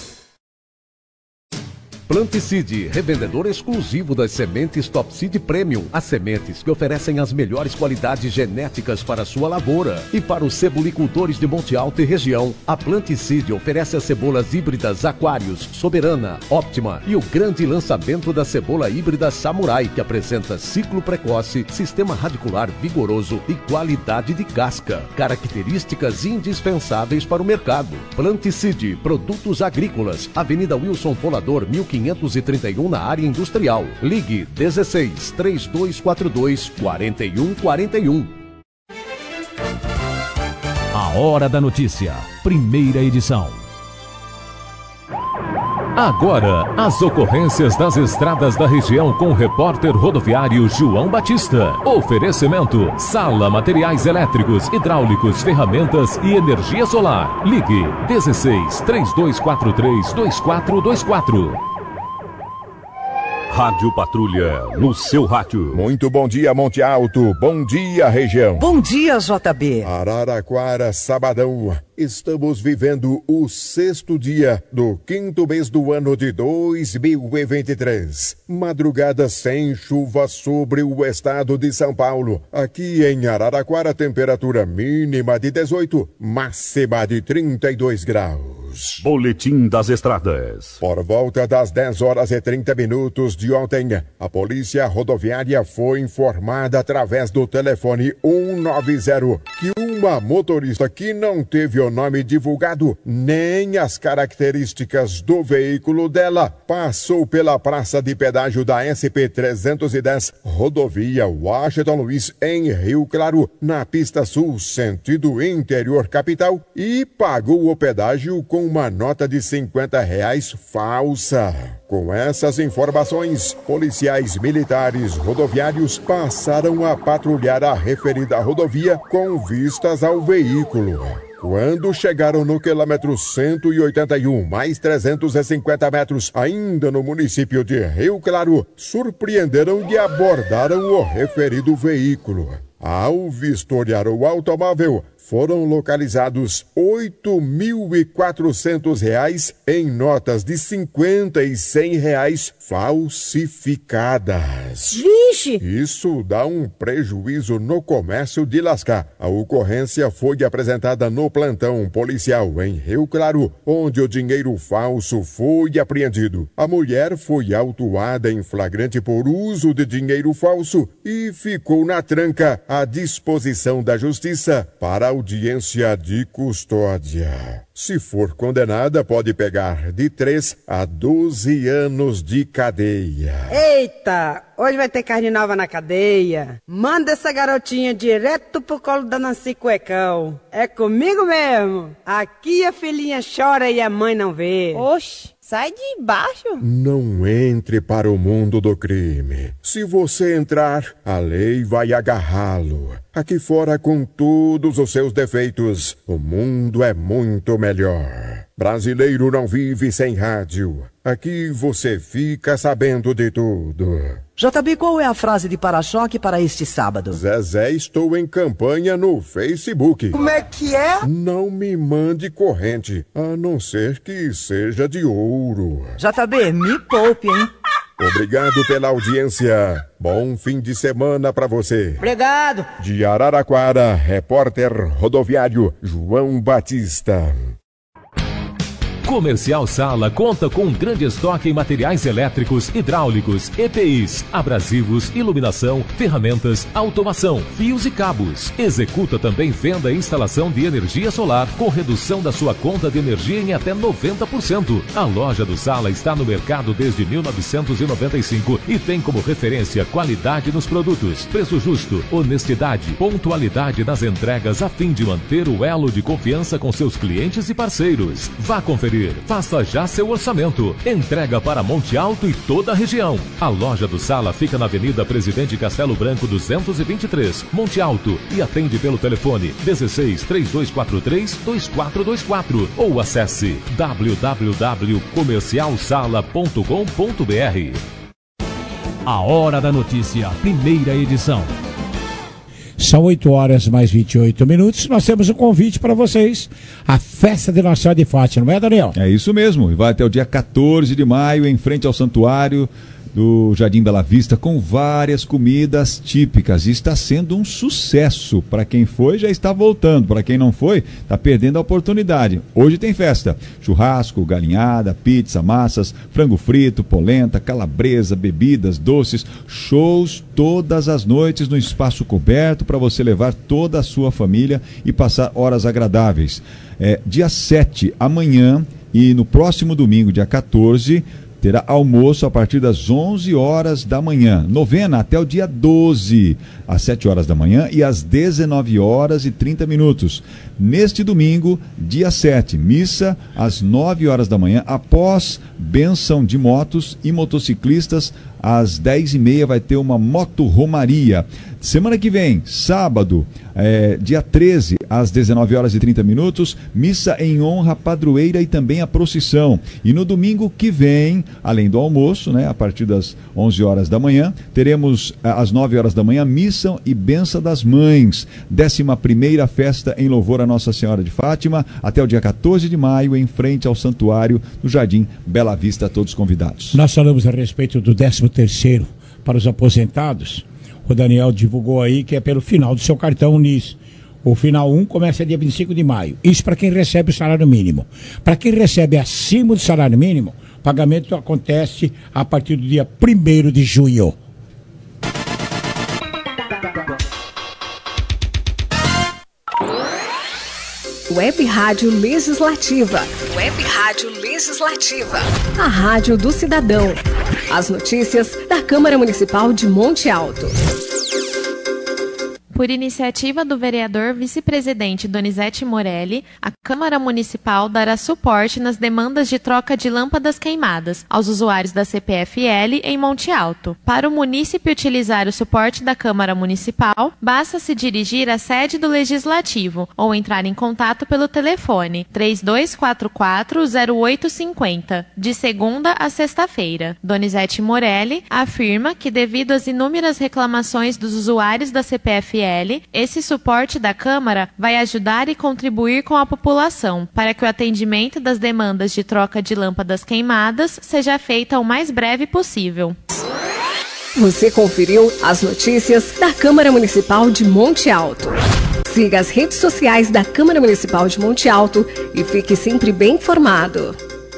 Planticide, revendedor exclusivo das sementes Top Seed Premium. As sementes que oferecem as melhores qualidades genéticas para a sua lavoura. E para os cebolicultores de Monte Alto e região, a Planticide oferece as cebolas híbridas Aquários, Soberana, Óptima e o grande lançamento da cebola híbrida Samurai, que apresenta ciclo precoce, sistema radicular vigoroso e qualidade de casca. Características indispensáveis para o mercado. Planticide, produtos agrícolas, Avenida Wilson Folador, mil quinhentos e trinta e um, na área industrial. Ligue dezesseis, três dois quatro dois, quatro um quatro um. A Hora da Notícia, primeira edição. Agora, as ocorrências das estradas da região com o repórter rodoviário João Batista. Oferecimento: Sala Materiais Elétricos, Hidráulicos, Ferramentas e Energia Solar. Ligue dezesseis, três dois quatro três, dois quatro dois quatro. Rádio Patrulha, no seu rádio. Muito bom dia, Monte Alto. Bom dia, região. Bom dia, J B. Araraquara, sabadão. Estamos vivendo o sexto dia do quinto mês do ano de dois mil e vinte e três. Madrugada sem chuva sobre o estado de São Paulo. Aqui em Araraquara, temperatura mínima de dezoito, máxima de trinta e dois graus. Boletim das Estradas. Por volta das dez horas e trinta minutos de ontem, a Polícia Rodoviária foi informada através do telefone cento e noventa que uma motorista que não teve o nome divulgado nem as características do veículo dela passou pela praça de pedágio da S P trezentos e dez, rodovia Washington Luiz, em Rio Claro, na pista sul, sentido interior capital, e pagou o pedágio com uma nota de cinquenta reais falsa. Com essas informações, policiais militares rodoviários passaram a patrulhar a referida rodovia com vistas ao veículo. Quando chegaram no quilômetro cento e oitenta e um, mais trezentos e cinquenta metros, ainda no município de Rio Claro, surpreenderam e abordaram o referido veículo. Ao vistoriar o automóvel, foram localizados oito mil e quatrocentos reais em notas de cinquenta e cem reais falsificadas. Vixe! Isso dá um prejuízo no comércio de lascar. A ocorrência foi apresentada no plantão policial em Rio Claro, onde o dinheiro falso foi apreendido. A mulher foi autuada em flagrante por uso de dinheiro falso e ficou na tranca à disposição da justiça para audiência de custódia. Se for condenada, pode pegar de três a doze anos de cadeia. Eita, hoje vai ter carne nova na cadeia. Manda essa garotinha direto pro colo da Nancy Cuecão. É comigo mesmo. Aqui a filhinha chora e a mãe não vê. Oxe, sai de baixo. Não entre para o mundo do crime. Se você entrar, a lei vai agarrá-lo. Aqui fora, com todos os seus defeitos, o mundo é muito melhor. Brasileiro não vive sem rádio. Aqui você fica sabendo de tudo. J B, qual é a frase de para-choque para este sábado? Zezé, estou em campanha no Facebook. Como é que é? Não me mande corrente, a não ser que seja de ouro. J B, me poupe, hein? Obrigado pela audiência. Bom fim de semana para você. Obrigado. De Araraquara, repórter rodoviário João Batista. Comercial Sala conta com um grande estoque em materiais elétricos, hidráulicos, E P Is, abrasivos, iluminação, ferramentas, automação, fios e cabos. Executa também venda e instalação de energia solar com redução da sua conta de energia em até noventa por cento. A loja do Sala está no mercado desde mil novecentos e noventa e cinco e tem como referência qualidade nos produtos, preço justo, honestidade, pontualidade nas entregas a fim de manter o elo de confiança com seus clientes e parceiros. Vá conferir. Faça já seu orçamento. Entrega para Monte Alto e toda a região. A loja do Sala fica na Avenida Presidente Castelo Branco duzentos e vinte e três, Monte Alto, e atende pelo telefone dezesseis, três dois quatro três, dois quatro dois quatro ou acesse w w w ponto comercial sala ponto com ponto b r. A Hora da Notícia, primeira edição. São oito horas mais vinte e oito minutos. Nós temos um convite para vocês. A festa de Nossa Senhora de Fátima, não é, Daniel? É isso mesmo. E vai até o dia quatorze de maio, em frente ao santuário do Jardim Bela Vista, com várias comidas típicas. E está sendo um sucesso. Para quem foi, já está voltando. Para quem não foi, está perdendo a oportunidade. Hoje tem festa. Churrasco, galinhada, pizza, massas, frango frito, polenta, calabresa, bebidas, doces, shows todas as noites no espaço coberto para você levar toda a sua família e passar horas agradáveis. É, dia sete, amanhã, e no próximo domingo, dia quatorze, terá almoço a partir das onze horas da manhã. Novena até o dia doze, às sete horas da manhã e às dezenove horas e trinta minutos. Neste domingo, dia sete, missa às nove horas da manhã, após bênção de motos e motociclistas, às dez e meia vai ter uma moto-romaria. Semana que vem, sábado, é, dia treze, às dezenove horas e trinta minutos, missa em honra à padroeira e também a procissão. E no domingo que vem, além do almoço, né, a partir das onze horas da manhã, teremos às nove horas da manhã missa e benção das mães, décima primeira festa em louvor a Nossa Senhora de Fátima, até o dia quatorze de maio, em frente ao santuário do Jardim Bela Vista, todos convidados. Nós falamos a respeito do décimo terceiro para os aposentados. O Daniel divulgou aí que é pelo final do seu cartão N I S. O final um começa dia vinte e cinco de maio. Isso para quem recebe o salário mínimo. Para quem recebe acima do salário mínimo, o pagamento acontece a partir do dia primeiro de junho. Web Rádio Legislativa. Web Rádio Legislativa. A Rádio do Cidadão. As notícias da Câmara Municipal de Monte Alto. Por iniciativa do vereador vice-presidente Donizete Morelli, a Câmara Municipal dará suporte nas demandas de troca de lâmpadas queimadas aos usuários da C P F L em Monte Alto. Para o munícipe utilizar o suporte da Câmara Municipal, basta se dirigir à sede do Legislativo ou entrar em contato pelo telefone três dois quatro quatro, zero oito cinco zero, de segunda a sexta-feira. Donizete Morelli afirma que, devido às inúmeras reclamações dos usuários da C P F L, esse suporte da Câmara vai ajudar e contribuir com a população para que o atendimento das demandas de troca de lâmpadas queimadas seja feito o mais breve possível. Você conferiu as notícias da Câmara Municipal de Monte Alto. Siga as redes sociais da Câmara Municipal de Monte Alto e fique sempre bem informado.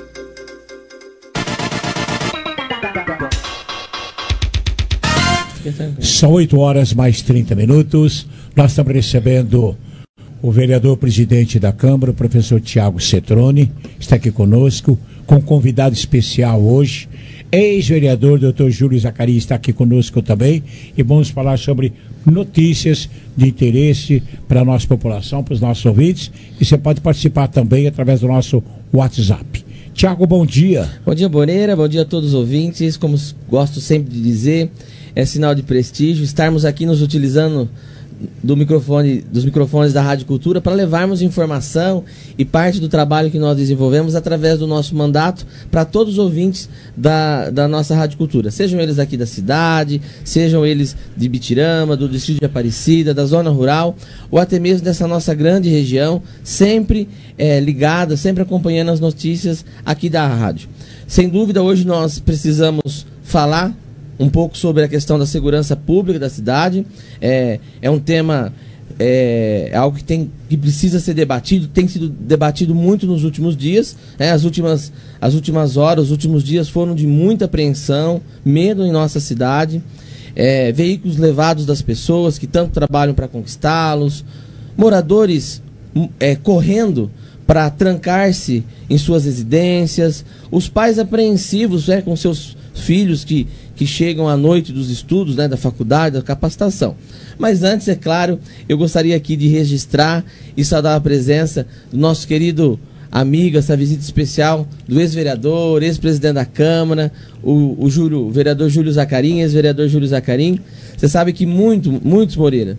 São oito horas mais trinta minutos. Nós estamos recebendo o vereador presidente da Câmara, o professor Tiago Cetrone, está aqui conosco, com um convidado especial hoje. Ex-vereador doutor Júlio Zacarias está aqui conosco também. E vamos falar sobre notícias de interesse para a nossa população, para os nossos ouvintes. E você pode participar também através do nosso WhatsApp. Tiago, bom dia. Bom dia, Boneira. Bom dia a todos os ouvintes. Como gosto sempre de dizer, é sinal de prestígio estarmos aqui nos utilizando do microfone, dos microfones da Rádio Cultura para levarmos informação e parte do trabalho que nós desenvolvemos através do nosso mandato para todos os ouvintes da, da nossa Rádio Cultura, sejam eles aqui da cidade, sejam eles de Bitirama, do distrito de Aparecida, da zona rural, ou até mesmo dessa nossa grande região, sempre é, ligada, sempre acompanhando as notícias aqui da rádio. Sem dúvida, hoje nós precisamos falar um pouco sobre a questão da segurança pública da cidade. É, é um tema, é, é algo que, tem, que precisa ser debatido, tem sido debatido muito nos últimos dias. É, as, últimas, as últimas horas, os últimos dias foram de muita apreensão, medo em nossa cidade. É, veículos levados das pessoas que tanto trabalham para conquistá-los, moradores é, correndo para trancar-se em suas residências, os pais apreensivos é, com seus filhos que, que chegam à noite dos estudos, né, da faculdade, da capacitação. Mas antes, é claro, eu gostaria aqui de registrar e saudar a presença do nosso querido amigo, essa visita especial do ex-vereador, ex-presidente da Câmara, o, o, Júlio, o vereador Júlio Zacarim, ex-vereador Júlio Zacarim. Você sabe que muito, muitos, Moreira,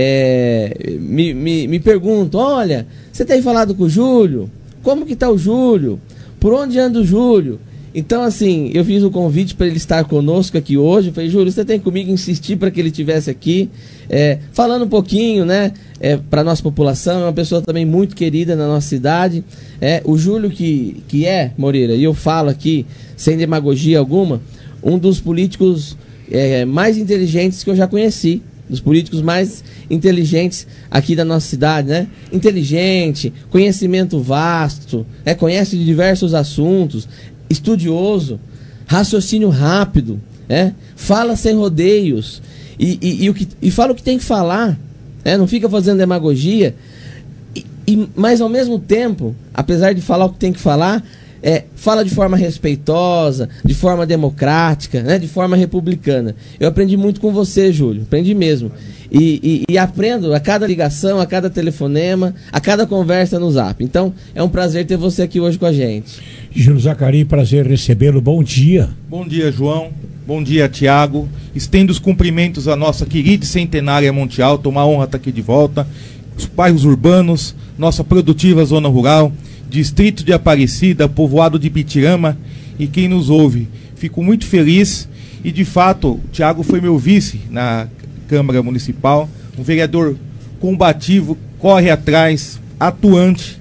é, me, me, me perguntam, olha, você tem falado com o Júlio? Como que está o Júlio? Por onde anda o Júlio? Então, assim, eu fiz o convite para ele estar conosco aqui hoje. Eu falei, Júlio, você tem comigo insistir para que ele estivesse aqui, é, falando um pouquinho, né, é, para a nossa população. É uma pessoa também muito querida na nossa cidade. É, o Júlio, que, que é, Moreira, e eu falo aqui, sem demagogia alguma, um dos políticos é, mais inteligentes que eu já conheci. Dos políticos mais inteligentes aqui da nossa cidade, né? Inteligente, conhecimento vasto, é, conhece de diversos assuntos, estudioso, raciocínio rápido, é, fala sem rodeios e, e, e, o que, e fala o que tem que falar, é, não fica fazendo demagogia, e, e, mas ao mesmo tempo, apesar de falar o que tem que falar, É, fala de forma respeitosa, de forma democrática, né, de forma republicana. Eu aprendi muito com você, Júlio, aprendi mesmo. E, e, e aprendo a cada ligação, a cada telefonema, a cada conversa no Zap. Então, é um prazer ter você aqui hoje com a gente. Júlio Zacari, prazer recebê-lo. Bom dia. Bom dia, João. Bom dia, Tiago. Estendo os cumprimentos à nossa querida e centenária Monte Alto. Uma honra estar aqui de volta. Os bairros urbanos, nossa produtiva zona rural, distrito de Aparecida, povoado de Bitirama e quem nos ouve. Fico muito feliz e, de fato, o Tiago foi meu vice na Câmara Municipal, um vereador combativo, corre atrás, atuante.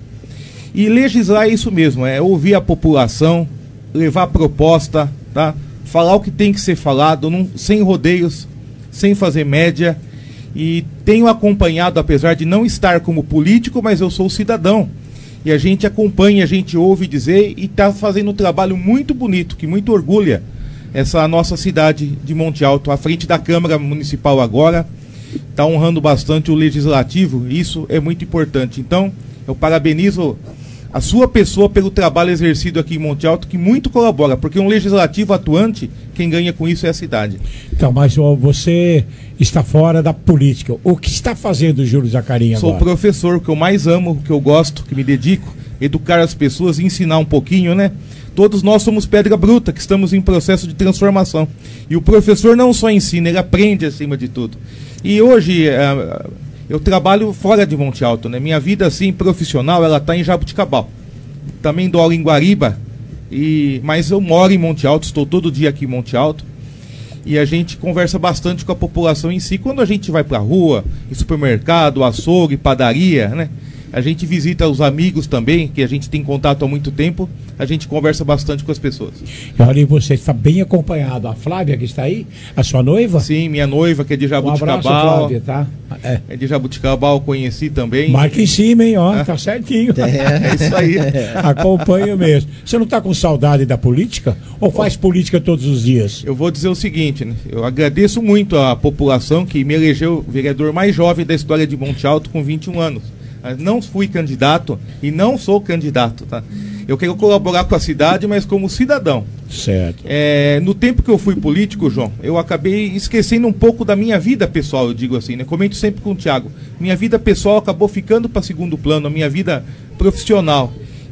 E legislar é isso mesmo, é ouvir a população, levar proposta, tá? Falar o que tem que ser falado, não, sem rodeios, sem fazer média. E tenho acompanhado, apesar de não estar como político, mas eu sou cidadão. E a gente acompanha, a gente ouve dizer e está fazendo um trabalho muito bonito, que muito orgulha essa nossa cidade de Monte Alto, à frente da Câmara Municipal agora. Está honrando bastante o Legislativo, e isso é muito importante. Então, eu parabenizo a sua pessoa pelo trabalho exercido aqui em Monte Alto, que muito colabora, porque um legislativo atuante, quem ganha com isso é a cidade. Então, mas ó, você está fora da política. O que está fazendo o Júlio Zacarinha Sou agora? professor, o que eu mais amo, o que eu gosto, que me dedico, educar as pessoas, ensinar um pouquinho, né? Todos nós somos pedra bruta, que estamos em processo de transformação. E o professor não só ensina, ele aprende acima de tudo. E hoje... Uh, eu trabalho fora de Monte Alto, né? Minha vida, assim, profissional, ela está em Jabuticabal. Também dou aula em Guariba, e... mas eu moro em Monte Alto, estou todo dia aqui em Monte Alto. E a gente conversa bastante com a população em si. Quando a gente vai para a rua, em supermercado, açougue, padaria, né? A gente visita os amigos também, que a gente tem contato há muito tempo. A gente conversa bastante com as pessoas. E olha, e você está bem acompanhado. A Flávia que está aí, a sua noiva? Sim, minha noiva, que é de Jabuticabal. Um abraço, Flávia, tá? É. é de Jabuticabal, conheci também. Marca em cima, hein? Ó, é. Tá certinho. É, é isso aí. Acompanha mesmo. Você não está com saudade da política? Ou faz Pô, política todos os dias? Eu vou dizer o seguinte, né? Eu agradeço muito à população que me elegeu vereador mais jovem da história de Monte Alto, com vinte e um anos. Não fui candidato e não sou candidato, tá? Eu quero colaborar com a cidade, mas como cidadão. Certo. É, no tempo que eu fui político, João, eu acabei esquecendo um pouco da minha vida pessoal, eu digo assim, né? Comento sempre com o Tiago. Minha vida pessoal acabou ficando para segundo plano, a minha vida profissional.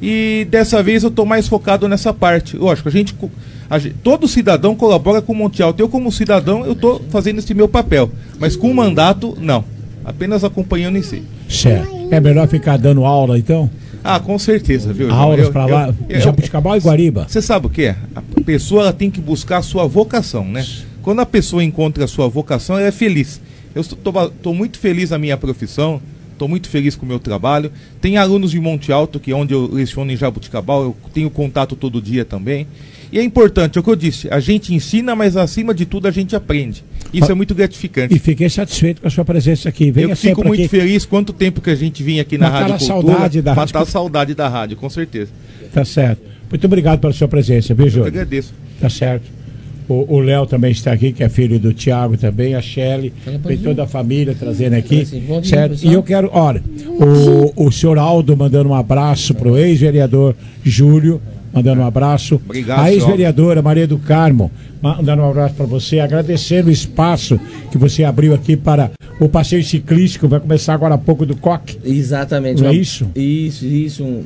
E dessa vez eu estou mais focado nessa parte. Lógico, a gente, a gente, todo cidadão colabora com o Monte Alto. Eu, como cidadão, eu estou fazendo esse meu papel. Mas com o mandato, não. Apenas acompanhando em si. Certo. É melhor ficar dando aula, então? Ah, com certeza, viu? Aulas para lá, Jabuticabal e Guariba. Você sabe o que é? A pessoa ela tem que buscar a sua vocação, né? Quando a pessoa encontra a sua vocação, ela é feliz. Eu estou muito feliz na minha profissão, estou muito feliz com o meu trabalho. Tem alunos de Monte Alto, que é onde eu leciono em Jabuticabal, eu tenho contato todo dia também. E é importante, é o que eu disse, a gente ensina, mas acima de tudo a gente aprende. Isso é muito gratificante. E fiquei satisfeito com a sua presença aqui. Venha eu fico muito aqui. feliz quanto tempo que a gente vinha aqui na matar Rádio a Cultura. Saudade da matar rádio. a saudade da rádio, com certeza. Tá certo. Muito obrigado pela sua presença, viu, Júlio? Eu agradeço. Tá certo. O Léo também está aqui, que é filho do Tiago também, a Shelly, vem toda a família trazendo aqui, assim, dia, certo? Pessoal. E eu quero, olha, o, o senhor Aldo mandando um abraço para o ex-vereador Júlio, mandando um abraço. Obrigado, a ex-vereadora Maria do Carmo, mandando um abraço para você, agradecendo o espaço que você abriu aqui para o passeio ciclístico, vai começar agora há pouco do Coque. Exatamente. Não é isso? Isso, isso. Um,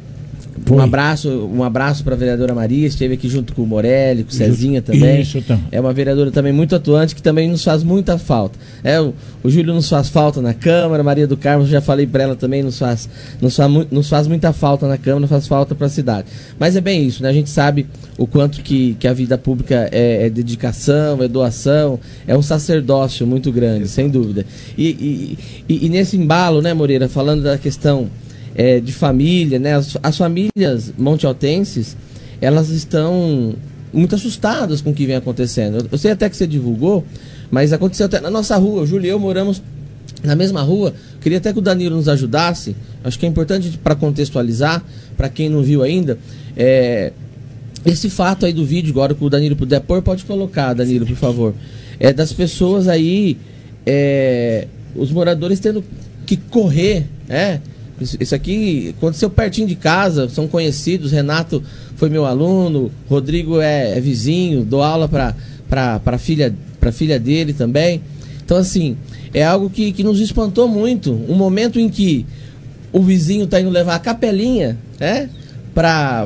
um abraço, um abraço para a vereadora Maria, esteve aqui junto com o Morelli, com o Cezinha também. Isso, então. É uma vereadora também muito atuante, que também nos faz muita falta. É, o, o Júlio nos faz falta na Câmara, Maria do Carmo, já falei para ela também, nos faz, nos, faz, nos faz muita falta na Câmara, faz falta para a cidade. Mas é bem isso, né? A gente sabe o quanto que, que a vida pública é, é dedicação, é doação, é um sacerdócio muito grande, sem dúvida. E, e, e, e nesse embalo, né, Moreira, falando da questão É, de família, né? As, as famílias montealtenses, elas estão muito assustadas com o que vem acontecendo. Eu, eu sei até que você divulgou, mas aconteceu até na nossa rua. O Júlio e eu moramos na mesma rua. Queria até que o Danilo nos ajudasse. Acho que é importante para contextualizar, para quem não viu ainda, é, esse fato aí do vídeo, agora que o Danilo puder pôr, pode colocar, Danilo, por favor. É das pessoas aí, é, os moradores tendo que correr, é. Isso aqui aconteceu pertinho de casa, são conhecidos. Renato foi meu aluno, Rodrigo é, é vizinho, dou aula para a filha, filha dele também. Então, assim, é algo que, que nos espantou muito. Um momento em que o vizinho está indo levar a capelinha, né, para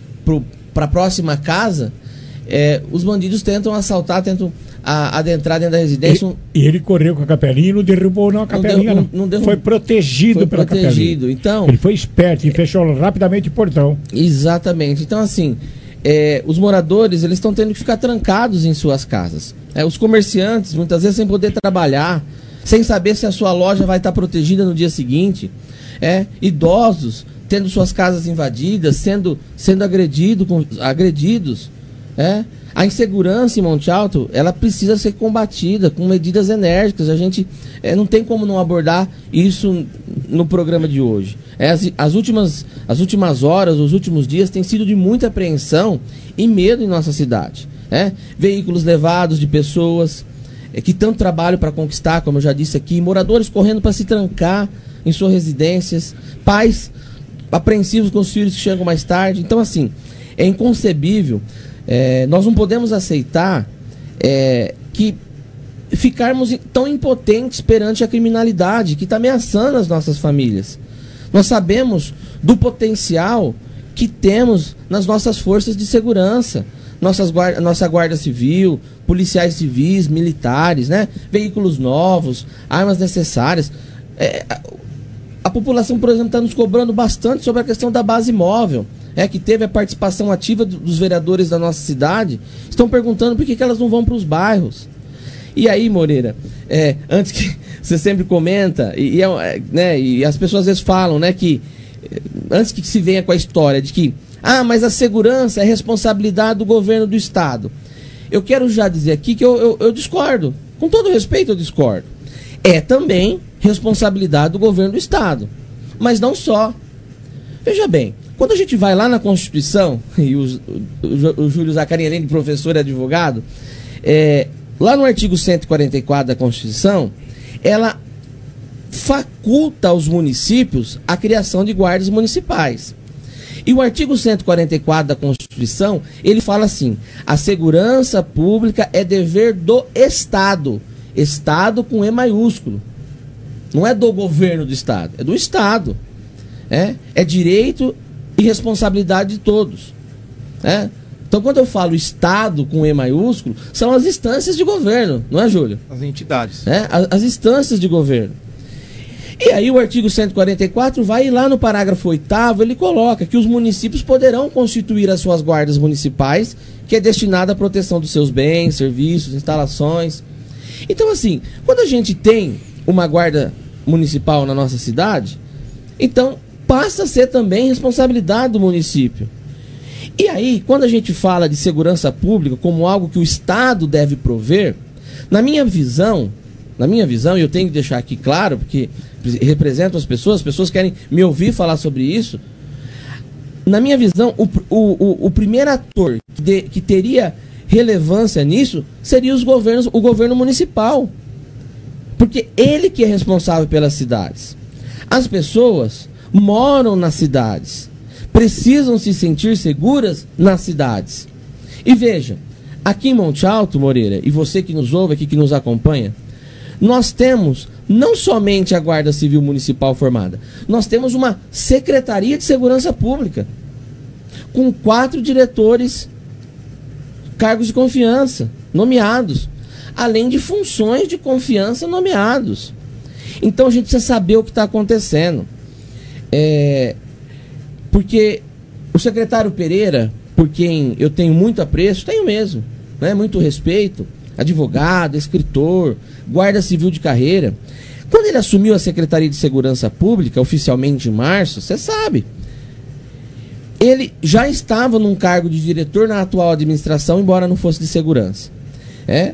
a próxima casa, é, os bandidos tentam assaltar, tentam a, adentrar dentro da residência. E, e ele correu com a capelinha e não derrubou não a capelinha, não. Não, não derrubou, foi protegido foi pela protegido. capelinha. Então, ele foi esperto e fechou rapidamente o portão. Exatamente. Então, assim, é, os moradores eles estão tendo que ficar trancados em suas casas. É, os comerciantes, muitas vezes, sem poder trabalhar, sem saber se a sua loja vai estar protegida no dia seguinte. É, idosos tendo suas casas invadidas, sendo, sendo agredido, com, agredidos. É. A insegurança em Monte Alto, ela precisa ser combatida com medidas enérgicas. A gente é, não tem como não abordar isso no programa de hoje. É, as, as, últimas, as últimas horas, os últimos dias, têm sido de muita apreensão e medo em nossa cidade. É? Veículos levados de pessoas é, que tanto trabalham para conquistar, como eu já disse aqui, moradores correndo para se trancar em suas residências, pais apreensivos com os filhos que chegam mais tarde. Então, assim, é inconcebível. É, nós não podemos aceitar é, que ficarmos tão impotentes perante a criminalidade que está ameaçando as nossas famílias. Nós sabemos do potencial que temos nas nossas forças de segurança, nossas guarda, nossa Guarda Civil, policiais civis, militares, né? Veículos novos, armas necessárias. É, a, a população, por exemplo, está nos cobrando bastante sobre a questão da base móvel. É, que teve a participação ativa dos vereadores da nossa cidade, estão perguntando por que, que elas não vão para os bairros. E aí, Moreira, é, antes que você sempre comenta, e, e, é, né, e as pessoas às vezes falam, né, que antes que se venha com a história de que, ah, mas a segurança é responsabilidade do governo do estado. Eu quero já dizer aqui que eu, eu, eu discordo, com todo respeito eu discordo. É também responsabilidade do governo do estado, mas não só. Veja bem, quando a gente vai lá na Constituição, e o, o, o Júlio Zacarin, além de professor e advogado, é, lá no artigo cento e quarenta e quatro da Constituição, ela faculta aos municípios a criação de guardas municipais. E o artigo cento e quarenta e quatro da Constituição, ele fala assim: a segurança pública é dever do Estado. Estado com E maiúsculo. Não é do governo do Estado, é do Estado. É, é direito e responsabilidade de todos. É? Então, quando eu falo Estado com E maiúsculo, são as instâncias de governo, não é, Júlio? As entidades. É? As, as instâncias de governo. E aí o artigo cento e quarenta e quatro vai lá no parágrafo oitavo, ele coloca que os municípios poderão constituir as suas guardas municipais, que é destinada à proteção dos seus bens, serviços, instalações. Então, assim, quando a gente tem uma guarda municipal na nossa cidade, então passa a ser também responsabilidade do município. E aí, quando a gente fala de segurança pública como algo que o Estado deve prover, na minha visão, na minha visão, e eu tenho que deixar aqui claro, porque represento as pessoas, as pessoas querem me ouvir falar sobre isso, na minha visão, o, o, o, o primeiro ator que, de, que teria relevância nisso seria os governos, o governo municipal. Porque ele que é responsável pelas cidades. As pessoas moram nas cidades, precisam se sentir seguras nas cidades. E veja, aqui em Monte Alto, Moreira, e você que nos ouve aqui, que nos acompanha, nós temos não somente a Guarda Civil Municipal formada, nós temos uma Secretaria de Segurança Pública, com quatro diretores, cargos de confiança, nomeados, além de funções de confiança nomeados. Então a gente precisa saber o que está acontecendo. É, porque o secretário Pereira, por quem eu tenho muito apreço, tenho mesmo, né, muito respeito, advogado, escritor, guarda civil de carreira, quando ele assumiu a Secretaria de Segurança Pública, oficialmente em março, você sabe, ele já estava num cargo de diretor na atual administração, embora não fosse de segurança. É?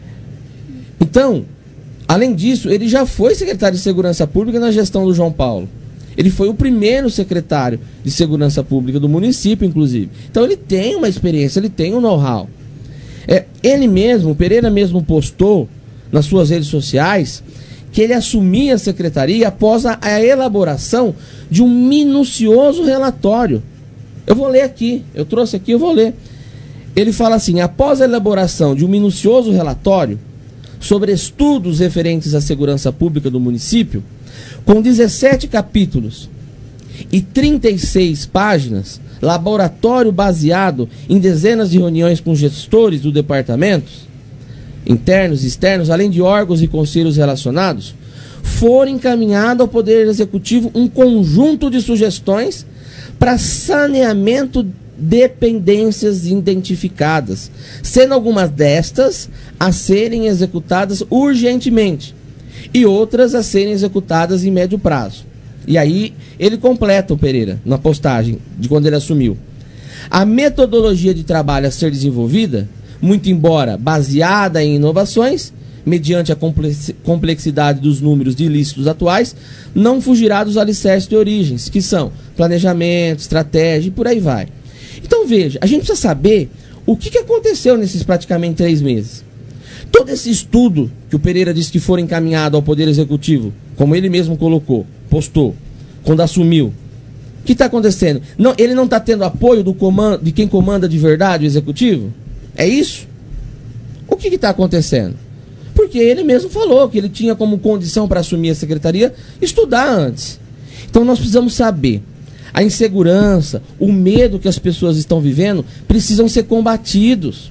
Então, além disso, ele já foi secretário de Segurança Pública na gestão do João Paulo. Ele foi o primeiro secretário de Segurança Pública do município, inclusive. Então ele tem uma experiência, ele tem um know-how. É, ele mesmo, o Pereira mesmo postou nas suas redes sociais que ele assumia a secretaria após a, a elaboração de um minucioso relatório. Eu vou ler aqui, eu trouxe aqui, eu vou ler. Ele fala assim: após a elaboração de um minucioso relatório sobre estudos referentes à segurança pública do município, com dezessete capítulos e trinta e seis páginas, laboratório baseado em dezenas de reuniões com gestores do departamento, internos e externos, além de órgãos e conselhos relacionados, for encaminhado ao Poder Executivo um conjunto de sugestões para saneamento dependências identificadas, sendo algumas destas a serem executadas urgentemente e outras a serem executadas em médio prazo. E aí ele completa, o Pereira, na postagem de quando ele assumiu. A metodologia de trabalho a ser desenvolvida, muito embora baseada em inovações, mediante a complexidade dos números de ilícitos atuais, não fugirá dos alicerces de origens, que são planejamento, estratégia e por aí vai. Então veja, a gente precisa saber o que, que aconteceu nesses praticamente três meses. Todo esse estudo que o Pereira disse que foi encaminhado ao Poder Executivo, como ele mesmo colocou, postou, quando assumiu, o que está acontecendo? Não, ele não está tendo apoio do comando, de quem comanda de verdade o Executivo? É isso? O que está acontecendo? Porque ele mesmo falou que ele tinha como condição para assumir a secretaria estudar antes. Então nós precisamos saber. A insegurança, o medo que as pessoas estão vivendo precisam ser combatidos.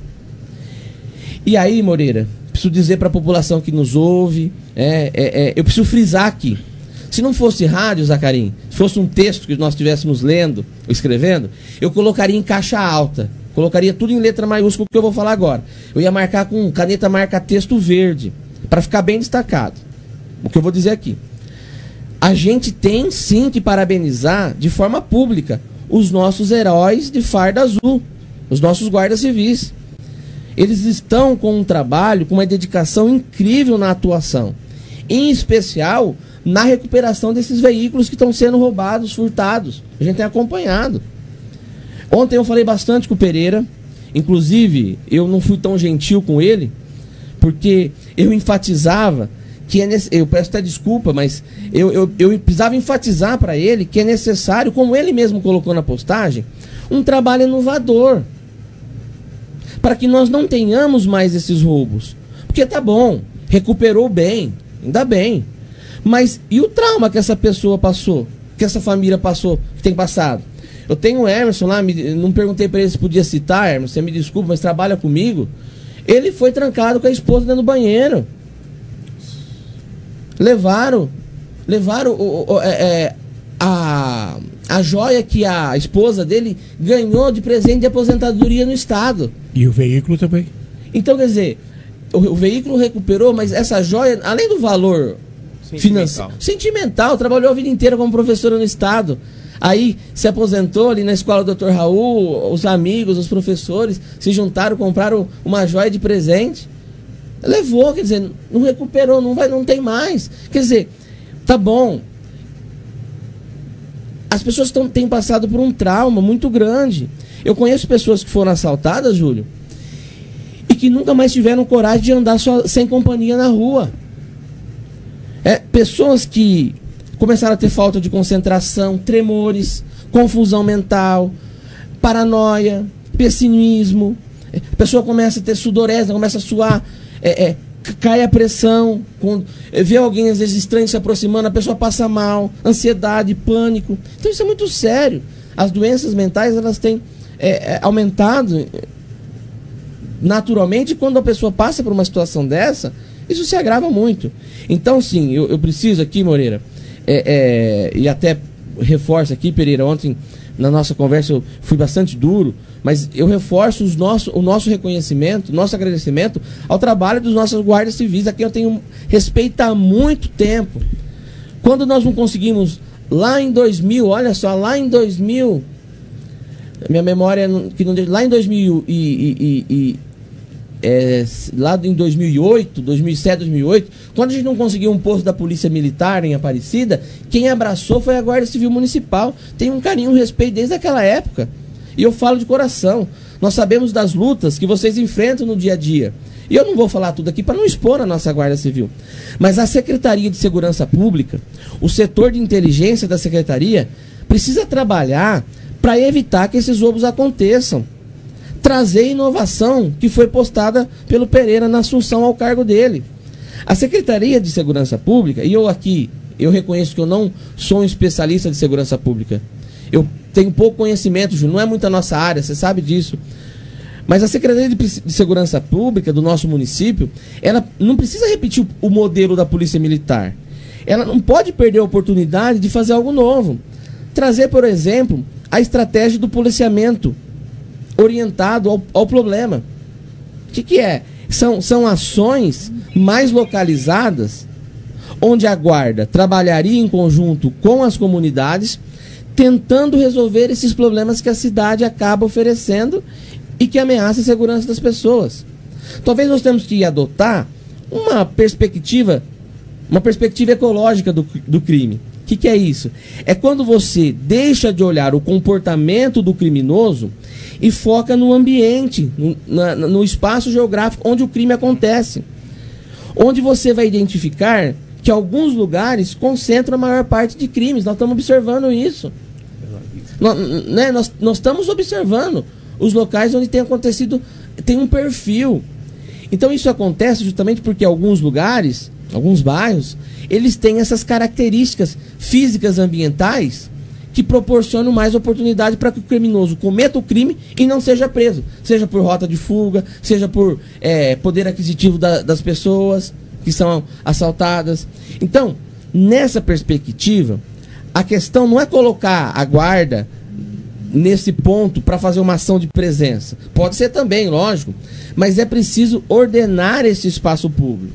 E aí, Moreira, preciso dizer para a população que nos ouve, é, é, é, eu preciso frisar aqui. Se não fosse rádio, Zacarim, se fosse um texto que nós estivéssemos lendo ou escrevendo, eu colocaria em caixa alta. Colocaria tudo em letra maiúscula, que eu vou falar agora. Eu ia marcar com caneta marca-texto verde, para ficar bem destacado. O que eu vou dizer aqui. A gente tem sim que parabenizar de forma pública os nossos heróis de farda azul, os nossos guardas civis. Eles estão com um trabalho, com uma dedicação incrível na atuação. Em especial, na recuperação desses veículos que estão sendo roubados, furtados. A gente tem acompanhado. Ontem eu falei bastante com o Pereira, inclusive eu não fui tão gentil com ele, porque eu enfatizava que é nesse, eu peço até desculpa, mas eu, eu, eu precisava enfatizar para ele que é necessário, como ele mesmo colocou na postagem, um trabalho inovador, para que nós não tenhamos mais esses roubos. Porque tá bom, recuperou bem, ainda bem, mas e o trauma que essa pessoa passou, que essa família passou, que tem passado? Eu tenho o Emerson lá, me, não perguntei para ele se podia citar, Emerson, você me desculpa, mas trabalha comigo. Ele foi trancado com a esposa dentro do banheiro. Levaram, levaram o, o, é, a, a joia que a esposa dele ganhou de presente de aposentadoria no Estado. E o veículo também. Então, quer dizer, o, o veículo recuperou, mas essa joia, além do valor financeiro, sentimental, trabalhou a vida inteira como professora no Estado. Aí se aposentou ali na escola do doutor Raul, os amigos, os professores se juntaram, compraram uma joia de presente. Levou, quer dizer, não recuperou, não vai, não tem mais. Quer dizer, tá bom. As pessoas tão, têm passado por um trauma muito grande. Eu conheço pessoas que foram assaltadas, Júlio, e que nunca mais tiveram coragem de andar só, sem companhia na rua. É, pessoas que começaram a ter falta de concentração, tremores, confusão mental, paranoia, pessimismo. A pessoa começa a ter sudorese, começa a suar, é, é, cai a pressão, quando vê alguém às vezes estranho se aproximando, a pessoa passa mal, ansiedade, pânico. Então isso é muito sério. As doenças mentais, elas têm é, é, aumentado naturalmente. Quando a pessoa passa por uma situação dessa, isso se agrava muito. Então sim, eu, eu preciso aqui, Moreira, É, é, e até reforço aqui, Pereira, ontem na nossa conversa eu fui bastante duro, mas eu reforço os nosso, o nosso reconhecimento, nosso agradecimento ao trabalho dos nossos guardas civis, a quem eu tenho respeito há muito tempo. Quando nós não conseguimos, lá em dois mil, olha só, lá em dois mil, minha memória, que não, lá em dois mil e, e, e É, lá em dois mil e oito, dois mil e sete, dois mil e oito, quando a gente não conseguiu um posto da Polícia Militar em Aparecida, quem abraçou foi a Guarda Civil Municipal. Tem um carinho, um respeito desde aquela época. E eu falo de coração. Nós sabemos das lutas que vocês enfrentam no dia a dia. E eu não vou falar tudo aqui para não expor a nossa Guarda Civil. Mas a Secretaria de Segurança Pública, o setor de inteligência da Secretaria, precisa trabalhar para evitar que esses roubos aconteçam. Trazer inovação que foi postada pelo Pereira na assunção ao cargo dele. A Secretaria de Segurança Pública, e eu aqui, eu reconheço que eu não sou um especialista de segurança pública. Eu tenho pouco conhecimento, Ju, não é muito a nossa área, você sabe disso. Mas a Secretaria de Segurança Pública do nosso município, ela não precisa repetir o modelo da Polícia Militar. Ela não pode perder a oportunidade de fazer algo novo. Trazer, por exemplo, a estratégia do policiamento orientado ao, ao problema. O que, que é? São, são ações mais localizadas, onde a guarda trabalharia em conjunto com as comunidades, tentando resolver esses problemas que a cidade acaba oferecendo e que ameaçam a segurança das pessoas. Talvez nós temos que adotar uma perspectiva, uma perspectiva ecológica do, do crime. O que, que é isso? É quando você deixa de olhar o comportamento do criminoso e foca no ambiente, no, na, no espaço geográfico onde o crime acontece. Onde você vai identificar que alguns lugares concentram a maior parte de crimes. Nós estamos observando isso. Nós, né, nós, nós estamos observando os locais onde tem acontecido, tem um perfil. Então isso acontece justamente porque alguns lugares, alguns bairros, eles têm essas características físicas ambientais que proporcionam mais oportunidade para que o criminoso cometa o crime e não seja preso. Seja por rota de fuga, seja por é, poder aquisitivo da, das pessoas que são assaltadas. Então, nessa perspectiva, a questão não é colocar a guarda nesse ponto para fazer uma ação de presença. Pode ser também, lógico, mas é preciso ordenar esse espaço público.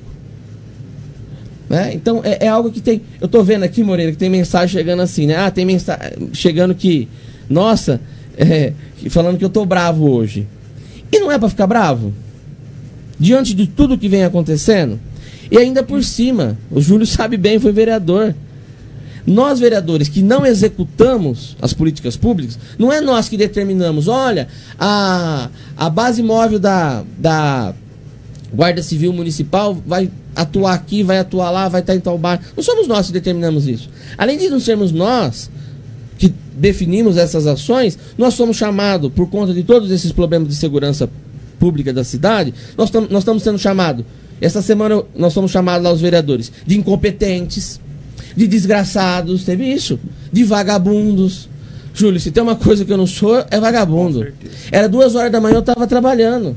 Né? Então, é, é algo que tem... Eu estou vendo aqui, Moreira, que tem mensagem chegando assim, né? Ah, tem mensagem chegando que... Nossa, é, falando que eu estou bravo hoje. E não é para ficar bravo? Diante de tudo que vem acontecendo... E ainda por cima, o Júlio sabe bem, foi vereador. Nós, vereadores, que não executamos as políticas públicas, não é nós que determinamos, olha, a, a base móvel da, da Guarda Civil Municipal vai atuar aqui, vai atuar lá, vai estar em tal bairro. Não somos nós que determinamos isso. Além de não sermos nós que definimos essas ações, nós somos chamados, por conta de todos esses problemas de segurança pública da cidade, nós, tam, nós estamos sendo chamados. Essa semana nós somos chamados lá, os vereadores, de incompetentes, de desgraçados, teve isso, de vagabundos. Júlio, se tem uma coisa que eu não sou, é vagabundo. Era duas horas da manhã, eu estava trabalhando.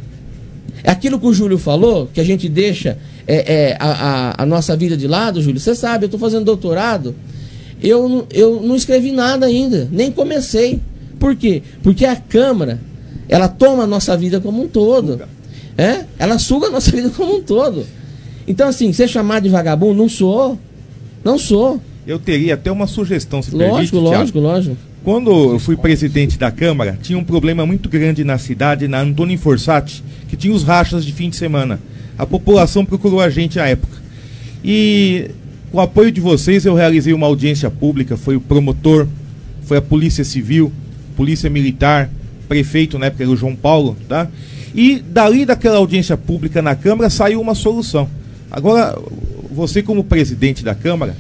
É aquilo que o Júlio falou, que a gente deixa é, é, a, a, a nossa vida de lado, Júlio. Você sabe, eu estou fazendo doutorado, eu, eu não escrevi nada ainda, nem comecei. Por quê? Porque a Câmara, ela toma a nossa vida como um todo. É? Ela suga a nossa vida como um todo. Então, assim, ser chamado de vagabundo, não sou. Não sou. Eu teria até uma sugestão, se lógico, permite, lógico, Thiago. lógico. Quando eu fui presidente da Câmara, tinha um problema muito grande na cidade, na Antônio Fossati, que tinha os rachas de fim de semana. A população procurou a gente à época. E, com o apoio de vocês, eu realizei uma audiência pública. Foi o promotor, foi a Polícia Civil, Polícia Militar, prefeito, na época era o João Paulo, tá? E dali daquela audiência pública na Câmara saiu uma solução. Agora, você como presidente da Câmara,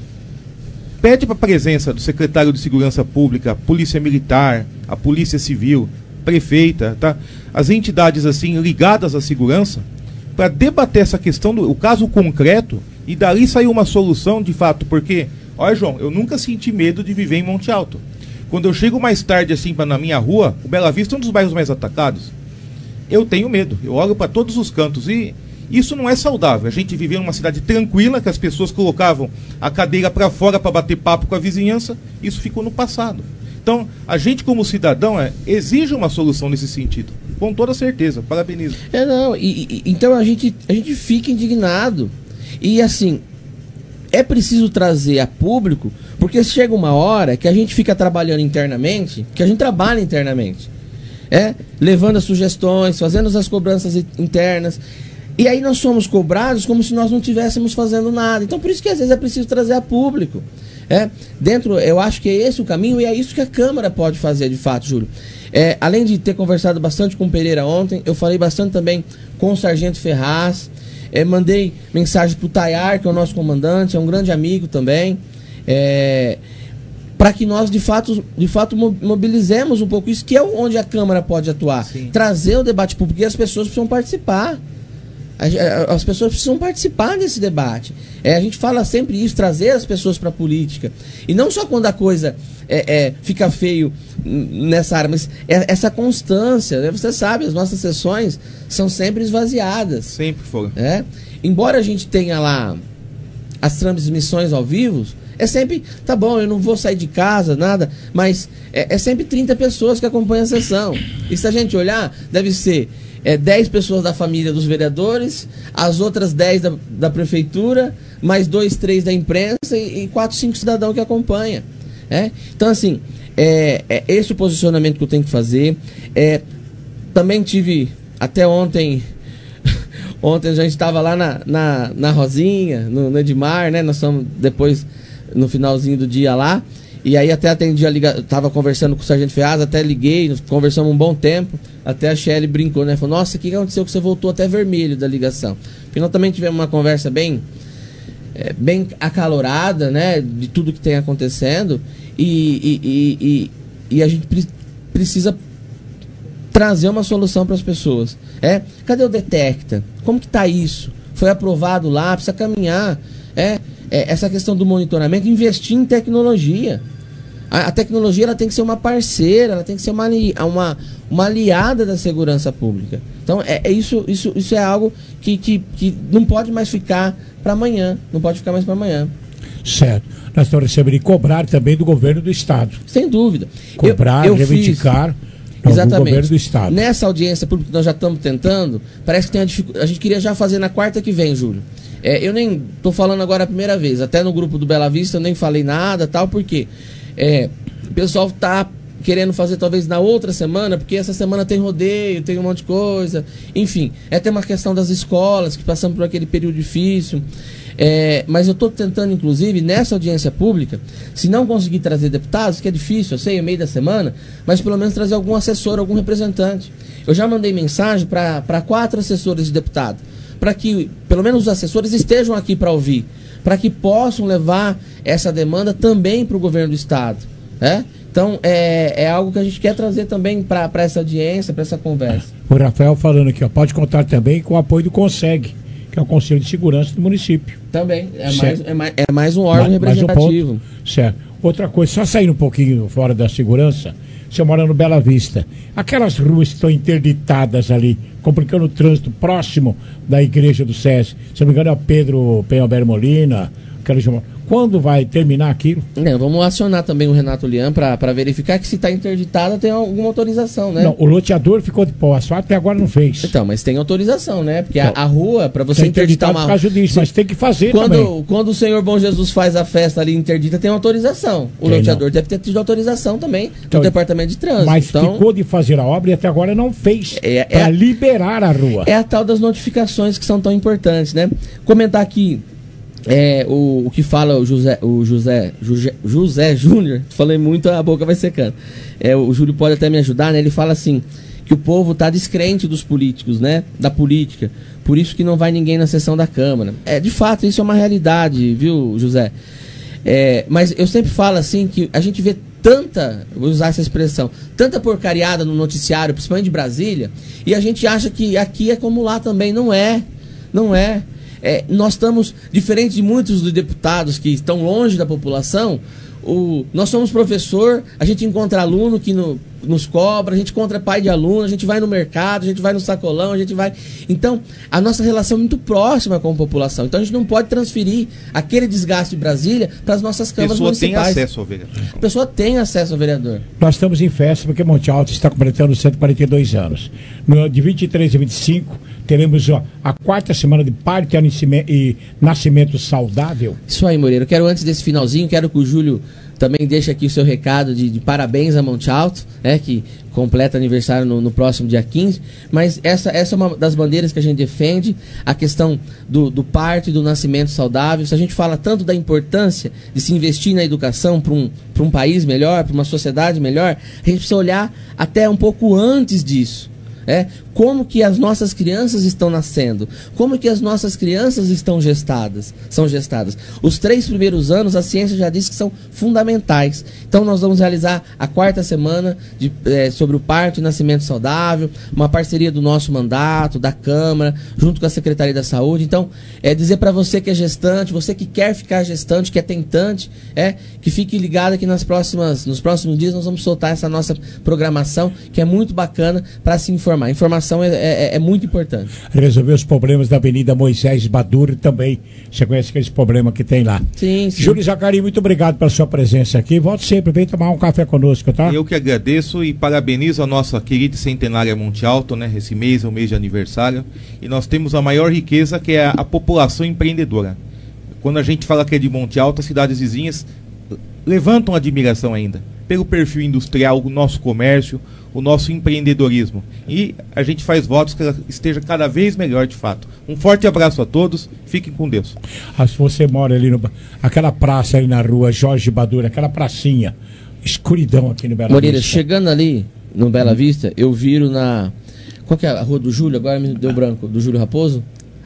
pede para a presença do secretário de Segurança Pública, Polícia Militar, a Polícia Civil, prefeita, tá? As entidades assim ligadas à segurança, para debater essa questão, do o caso concreto, e dali saiu uma solução de fato, porque, olha, João, eu nunca senti medo de viver em Monte Alto. Quando eu chego mais tarde assim pra, na minha rua, o Bela Vista é um dos bairros mais atacados, eu tenho medo, eu olho para todos os cantos e isso não é saudável. A gente vivia numa cidade tranquila, que as pessoas colocavam a cadeira para fora para bater papo com a vizinhança, isso ficou no passado. Então, a gente como cidadão é, exige uma solução nesse sentido, com toda certeza, parabenizo. É, não, e, e, então a gente, a gente fica indignado, e assim, é preciso trazer a público, porque chega uma hora que a gente fica trabalhando internamente, que a gente trabalha internamente. É, levando as sugestões, fazendo as cobranças internas. E aí nós somos cobrados como se nós não estivéssemos fazendo nada. Então por isso que às vezes é preciso trazer a público. É, dentro, eu acho que é esse o caminho e é isso que a Câmara pode fazer de fato, Júlio. É, além de ter conversado bastante com o Pereira ontem, eu falei bastante também com o Sargento Ferraz. É, mandei mensagem para o Tayar, que é o nosso comandante, é um grande amigo também. É... para que nós de fato, de fato mobilizemos um pouco isso, que é onde a Câmara pode atuar. Sim. Trazer o debate público, e as pessoas precisam participar. As pessoas precisam participar desse debate. É, a gente fala sempre isso, trazer as pessoas para a política. E não só quando a coisa é, é, fica feio nessa área, mas é, essa constância. Você sabe, as nossas sessões são sempre esvaziadas. Sempre foram. É? Embora a gente tenha lá as transmissões ao vivo, É sempre, tá bom, eu não vou sair de casa, nada, mas é, é sempre trinta pessoas que acompanham a sessão. E se a gente olhar, deve ser é, dez pessoas da família dos vereadores, as outras dez da, da prefeitura, mais dois, três da imprensa e, e quatro, cinco cidadãos que acompanham. É? Então, assim, é, é esse o posicionamento que eu tenho que fazer. É, também tive, até ontem, ontem a gente estava lá na, na, na Rosinha, no, no Edmar, né? Nós estamos depois, no finalzinho do dia lá, e aí até atendi a ligação, estava conversando com o Sargento Feaz, até liguei, conversamos um bom tempo, até a Shelly brincou, né? Falou, nossa, o que aconteceu que você voltou até vermelho da ligação? Porque nós também tivemos uma conversa bem, é, bem acalorada, né? De tudo que tem acontecendo, e, e, e, e, e a gente pre- precisa trazer uma solução para as pessoas. É? Cadê o Detecta? Como que tá isso? Foi aprovado lá, precisa caminhar. É? É, essa questão do monitoramento, investir em tecnologia. A, a tecnologia ela tem que ser uma parceira, ela tem que ser uma, uma, uma aliada da segurança pública. Então, é, é isso, isso, isso é algo que, que, que não pode mais ficar para amanhã. Não pode ficar mais para amanhã. Certo. Nós estamos recebendo e cobrar também do governo do Estado. Sem dúvida. Cobrar, eu, eu reivindicar. Fiz... Exatamente. Do governo do Estado. Nessa audiência pública que nós já estamos tentando, parece que tem a dificuldade. A gente queria já fazer na quarta que vem, Júlio. É, eu nem estou falando agora a primeira vez. Até no grupo do Bela Vista eu nem falei nada, tal, porque é, o pessoal está querendo fazer talvez na outra semana, porque essa semana tem rodeio, tem um monte de coisa. Enfim, é até uma questão das escolas, que passamos por aquele período difícil. É, mas eu estou tentando, inclusive, nessa audiência pública, se não conseguir trazer deputados, que é difícil, eu sei, no meio da semana, mas pelo menos trazer algum assessor, algum representante. Eu já mandei mensagem para quatro assessores de deputado, para que pelo menos os assessores estejam aqui para ouvir, para que possam levar essa demanda também para o governo do Estado. Né? Então, é, é algo que a gente quer trazer também para essa audiência, para essa conversa. O Rafael falando aqui, ó, pode contar também com o apoio do CONSEG, que é o Conselho de Segurança do município. Também, é, mais, é, mais, é mais um órgão mais, representativo. Mais um ponto. Certo. Outra coisa, só saindo um pouquinho fora da segurança, você mora no Bela Vista, aquelas ruas que estão interditadas ali, complicando o trânsito próximo da igreja do SESI, se não me engano é o Pedro Penhalber Molina, aquelas... Quando vai terminar aquilo? Não, vamos acionar também o Renato Lian para verificar que se está interditada tem alguma autorização, né? Não, o loteador ficou de pau asfalto até agora não fez. Então, mas tem autorização, né? Porque então, a, a rua, para você interditar uma... por causa disso, mas tem que fazer quando, também. Quando o Senhor Bom Jesus faz a festa ali interdita, tem autorização. O tem loteador não. deve ter tido autorização também então, do Departamento de Trânsito. Mas então, ficou de fazer a obra e até agora não fez é, para é, liberar a rua. É a tal das notificações que são tão importantes, né? Comentar aqui É, o, o que fala o José o José José, José Júnior, falei muito, a boca vai secando. É, o Júlio pode até me ajudar, né? Ele fala assim que o povo está descrente dos políticos, né? Da política, por isso que não vai ninguém na sessão da Câmara. É, de fato, isso é uma realidade, viu, José? É, mas eu sempre falo assim que a gente vê tanta, vou usar essa expressão, tanta porcariada no noticiário, principalmente de Brasília, e a gente acha que aqui é como lá também. Não é, não é. É, nós estamos, diferente de muitos dos deputados que estão longe da população, o, nós somos professor, a gente encontra aluno que no, nos cobra, a gente encontra pai de aluno, a gente vai no mercado, a gente vai no sacolão, a gente vai... Então, a nossa relação é muito próxima com a população. Então, a gente não pode transferir aquele desgaste de Brasília para as nossas câmaras municipais. A pessoa tem acesso ao vereador. A pessoa tem acesso ao vereador. Nós estamos em festa porque Monte Alto está completando cento e quarenta e dois anos. No, de vinte e três a vinte e cinco, teremos ó, a quarta semana de parto e nascimento saudável. Isso aí, Moreira. Eu quero, antes desse finalzinho, quero que o Júlio também deixe aqui o seu recado de, de parabéns a Monte Alto, né, que completa aniversário no, no próximo dia quinze. Mas essa, essa é uma das bandeiras que a gente defende, a questão do, do parto e do nascimento saudável. Se a gente fala tanto da importância de se investir na educação para um, para um país melhor, para uma sociedade melhor, a gente precisa olhar até um pouco antes disso. É, como que as nossas crianças estão nascendo, como que as nossas crianças estão gestadas, são gestadas. Os três primeiros anos, a ciência já diz que são fundamentais. Então nós vamos realizar a quarta semana de, é, sobre o parto e nascimento saudável, uma parceria do nosso mandato, da Câmara, junto com a Secretaria da Saúde. Então, é dizer para você que é gestante, você que quer ficar gestante, que é tentante, é, que fique ligado que nas próximas, nos próximos dias nós vamos soltar essa nossa programação, que é muito bacana para se informar informar. Informação é, é, é muito importante. Resolver os problemas da Avenida Moisés Baduri também. Você conhece aqueles problemas que tem lá. Sim, sim. Júlio Zacari, muito obrigado pela sua presença aqui. Volte sempre, vem tomar um café conosco, tá? Eu que agradeço e parabenizo a nossa querida centenária Monte Alto, né? Esse mês é o mês de aniversário. E nós temos a maior riqueza, que é a, a população empreendedora. Quando a gente fala que é de Monte Alto, as cidades vizinhas levantam admiração ainda pelo perfil industrial, o nosso comércio, o nosso empreendedorismo. E a gente faz votos que ela esteja cada vez melhor de fato. Um forte abraço a todos, fiquem com Deus. Ah, se você mora ali, no, aquela praça ali na rua Jorge Badura, aquela pracinha, escuridão aqui no Bela Moreira, Vista. chegando ali no Bela Vista, eu viro na... Qual que é a rua do Júlio? Agora me deu branco. Do Júlio Raposo?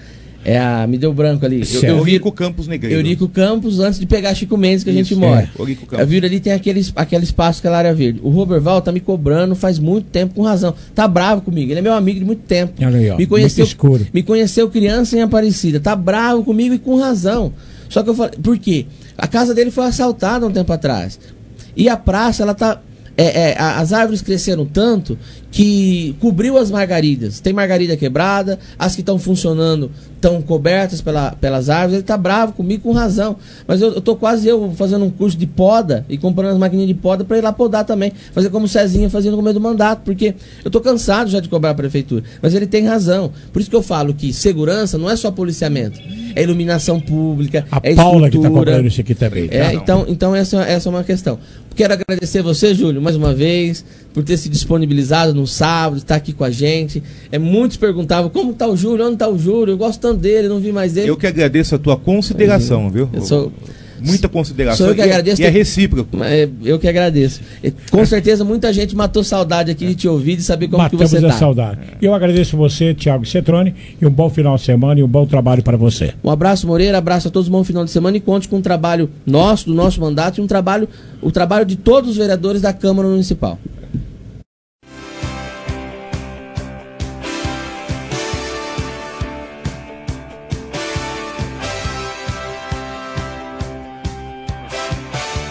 É a... Me deu branco ali. Eu, eu vi Eurico Campos Negreiro. Eurico Campos, antes de pegar Chico Mendes, que Isso, a gente mora. É. Eu viro ali, tem aquele, aquele espaço, aquela área verde. O Roberval tá me cobrando faz muito tempo, com razão. Tá bravo comigo. Ele é meu amigo de muito tempo. Olha aí, ó, me conheceu, muito escuro. Me conheceu criança em Aparecida. Tá bravo comigo e com razão. Só que eu falei... Por quê? A casa dele foi assaltada um tempo atrás. E a praça, ela tá... É, é, as árvores cresceram tanto que cobriu as margaridas. Tem margarida quebrada, as que estão funcionando estão cobertas pela, pelas árvores. Ele está bravo comigo com razão. Mas eu, eu tô quase eu fazendo um curso de poda e comprando as maquininhas de poda para ir lá podar também. Fazer como o Cezinha fazia no começo do mandato, porque eu tô cansado já de cobrar a prefeitura. Mas ele tem razão. Por isso que eu falo que segurança não é só policiamento, é iluminação pública, a é Paula estrutura. que está cobrando isso aqui também. É, então, então essa, essa é uma questão. Quero agradecer você, Júlio, mais uma vez, por ter se disponibilizado no sábado, estar aqui com a gente. É, muitos perguntavam, como está o Júlio, onde está o Júlio? Eu gosto tanto dele, não vi mais dele. Eu que agradeço a tua consideração, viu? Eu sou... Muita consideração. Sou eu que agradeço. E é recíproco. Eu que agradeço. Com certeza muita gente matou saudade aqui de te ouvir e de saber como Matamos que você a está. saudade. Eu agradeço você, Thiago Cetrone, e um bom final de semana e um bom trabalho para você. Um abraço, Moreira, abraço a todos, bom final de semana e conte com um trabalho nosso, do nosso mandato e um trabalho, o trabalho de todos os vereadores da Câmara Municipal.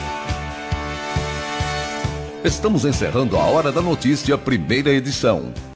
Estamos encerrando a Hora da Notícia, primeira edição.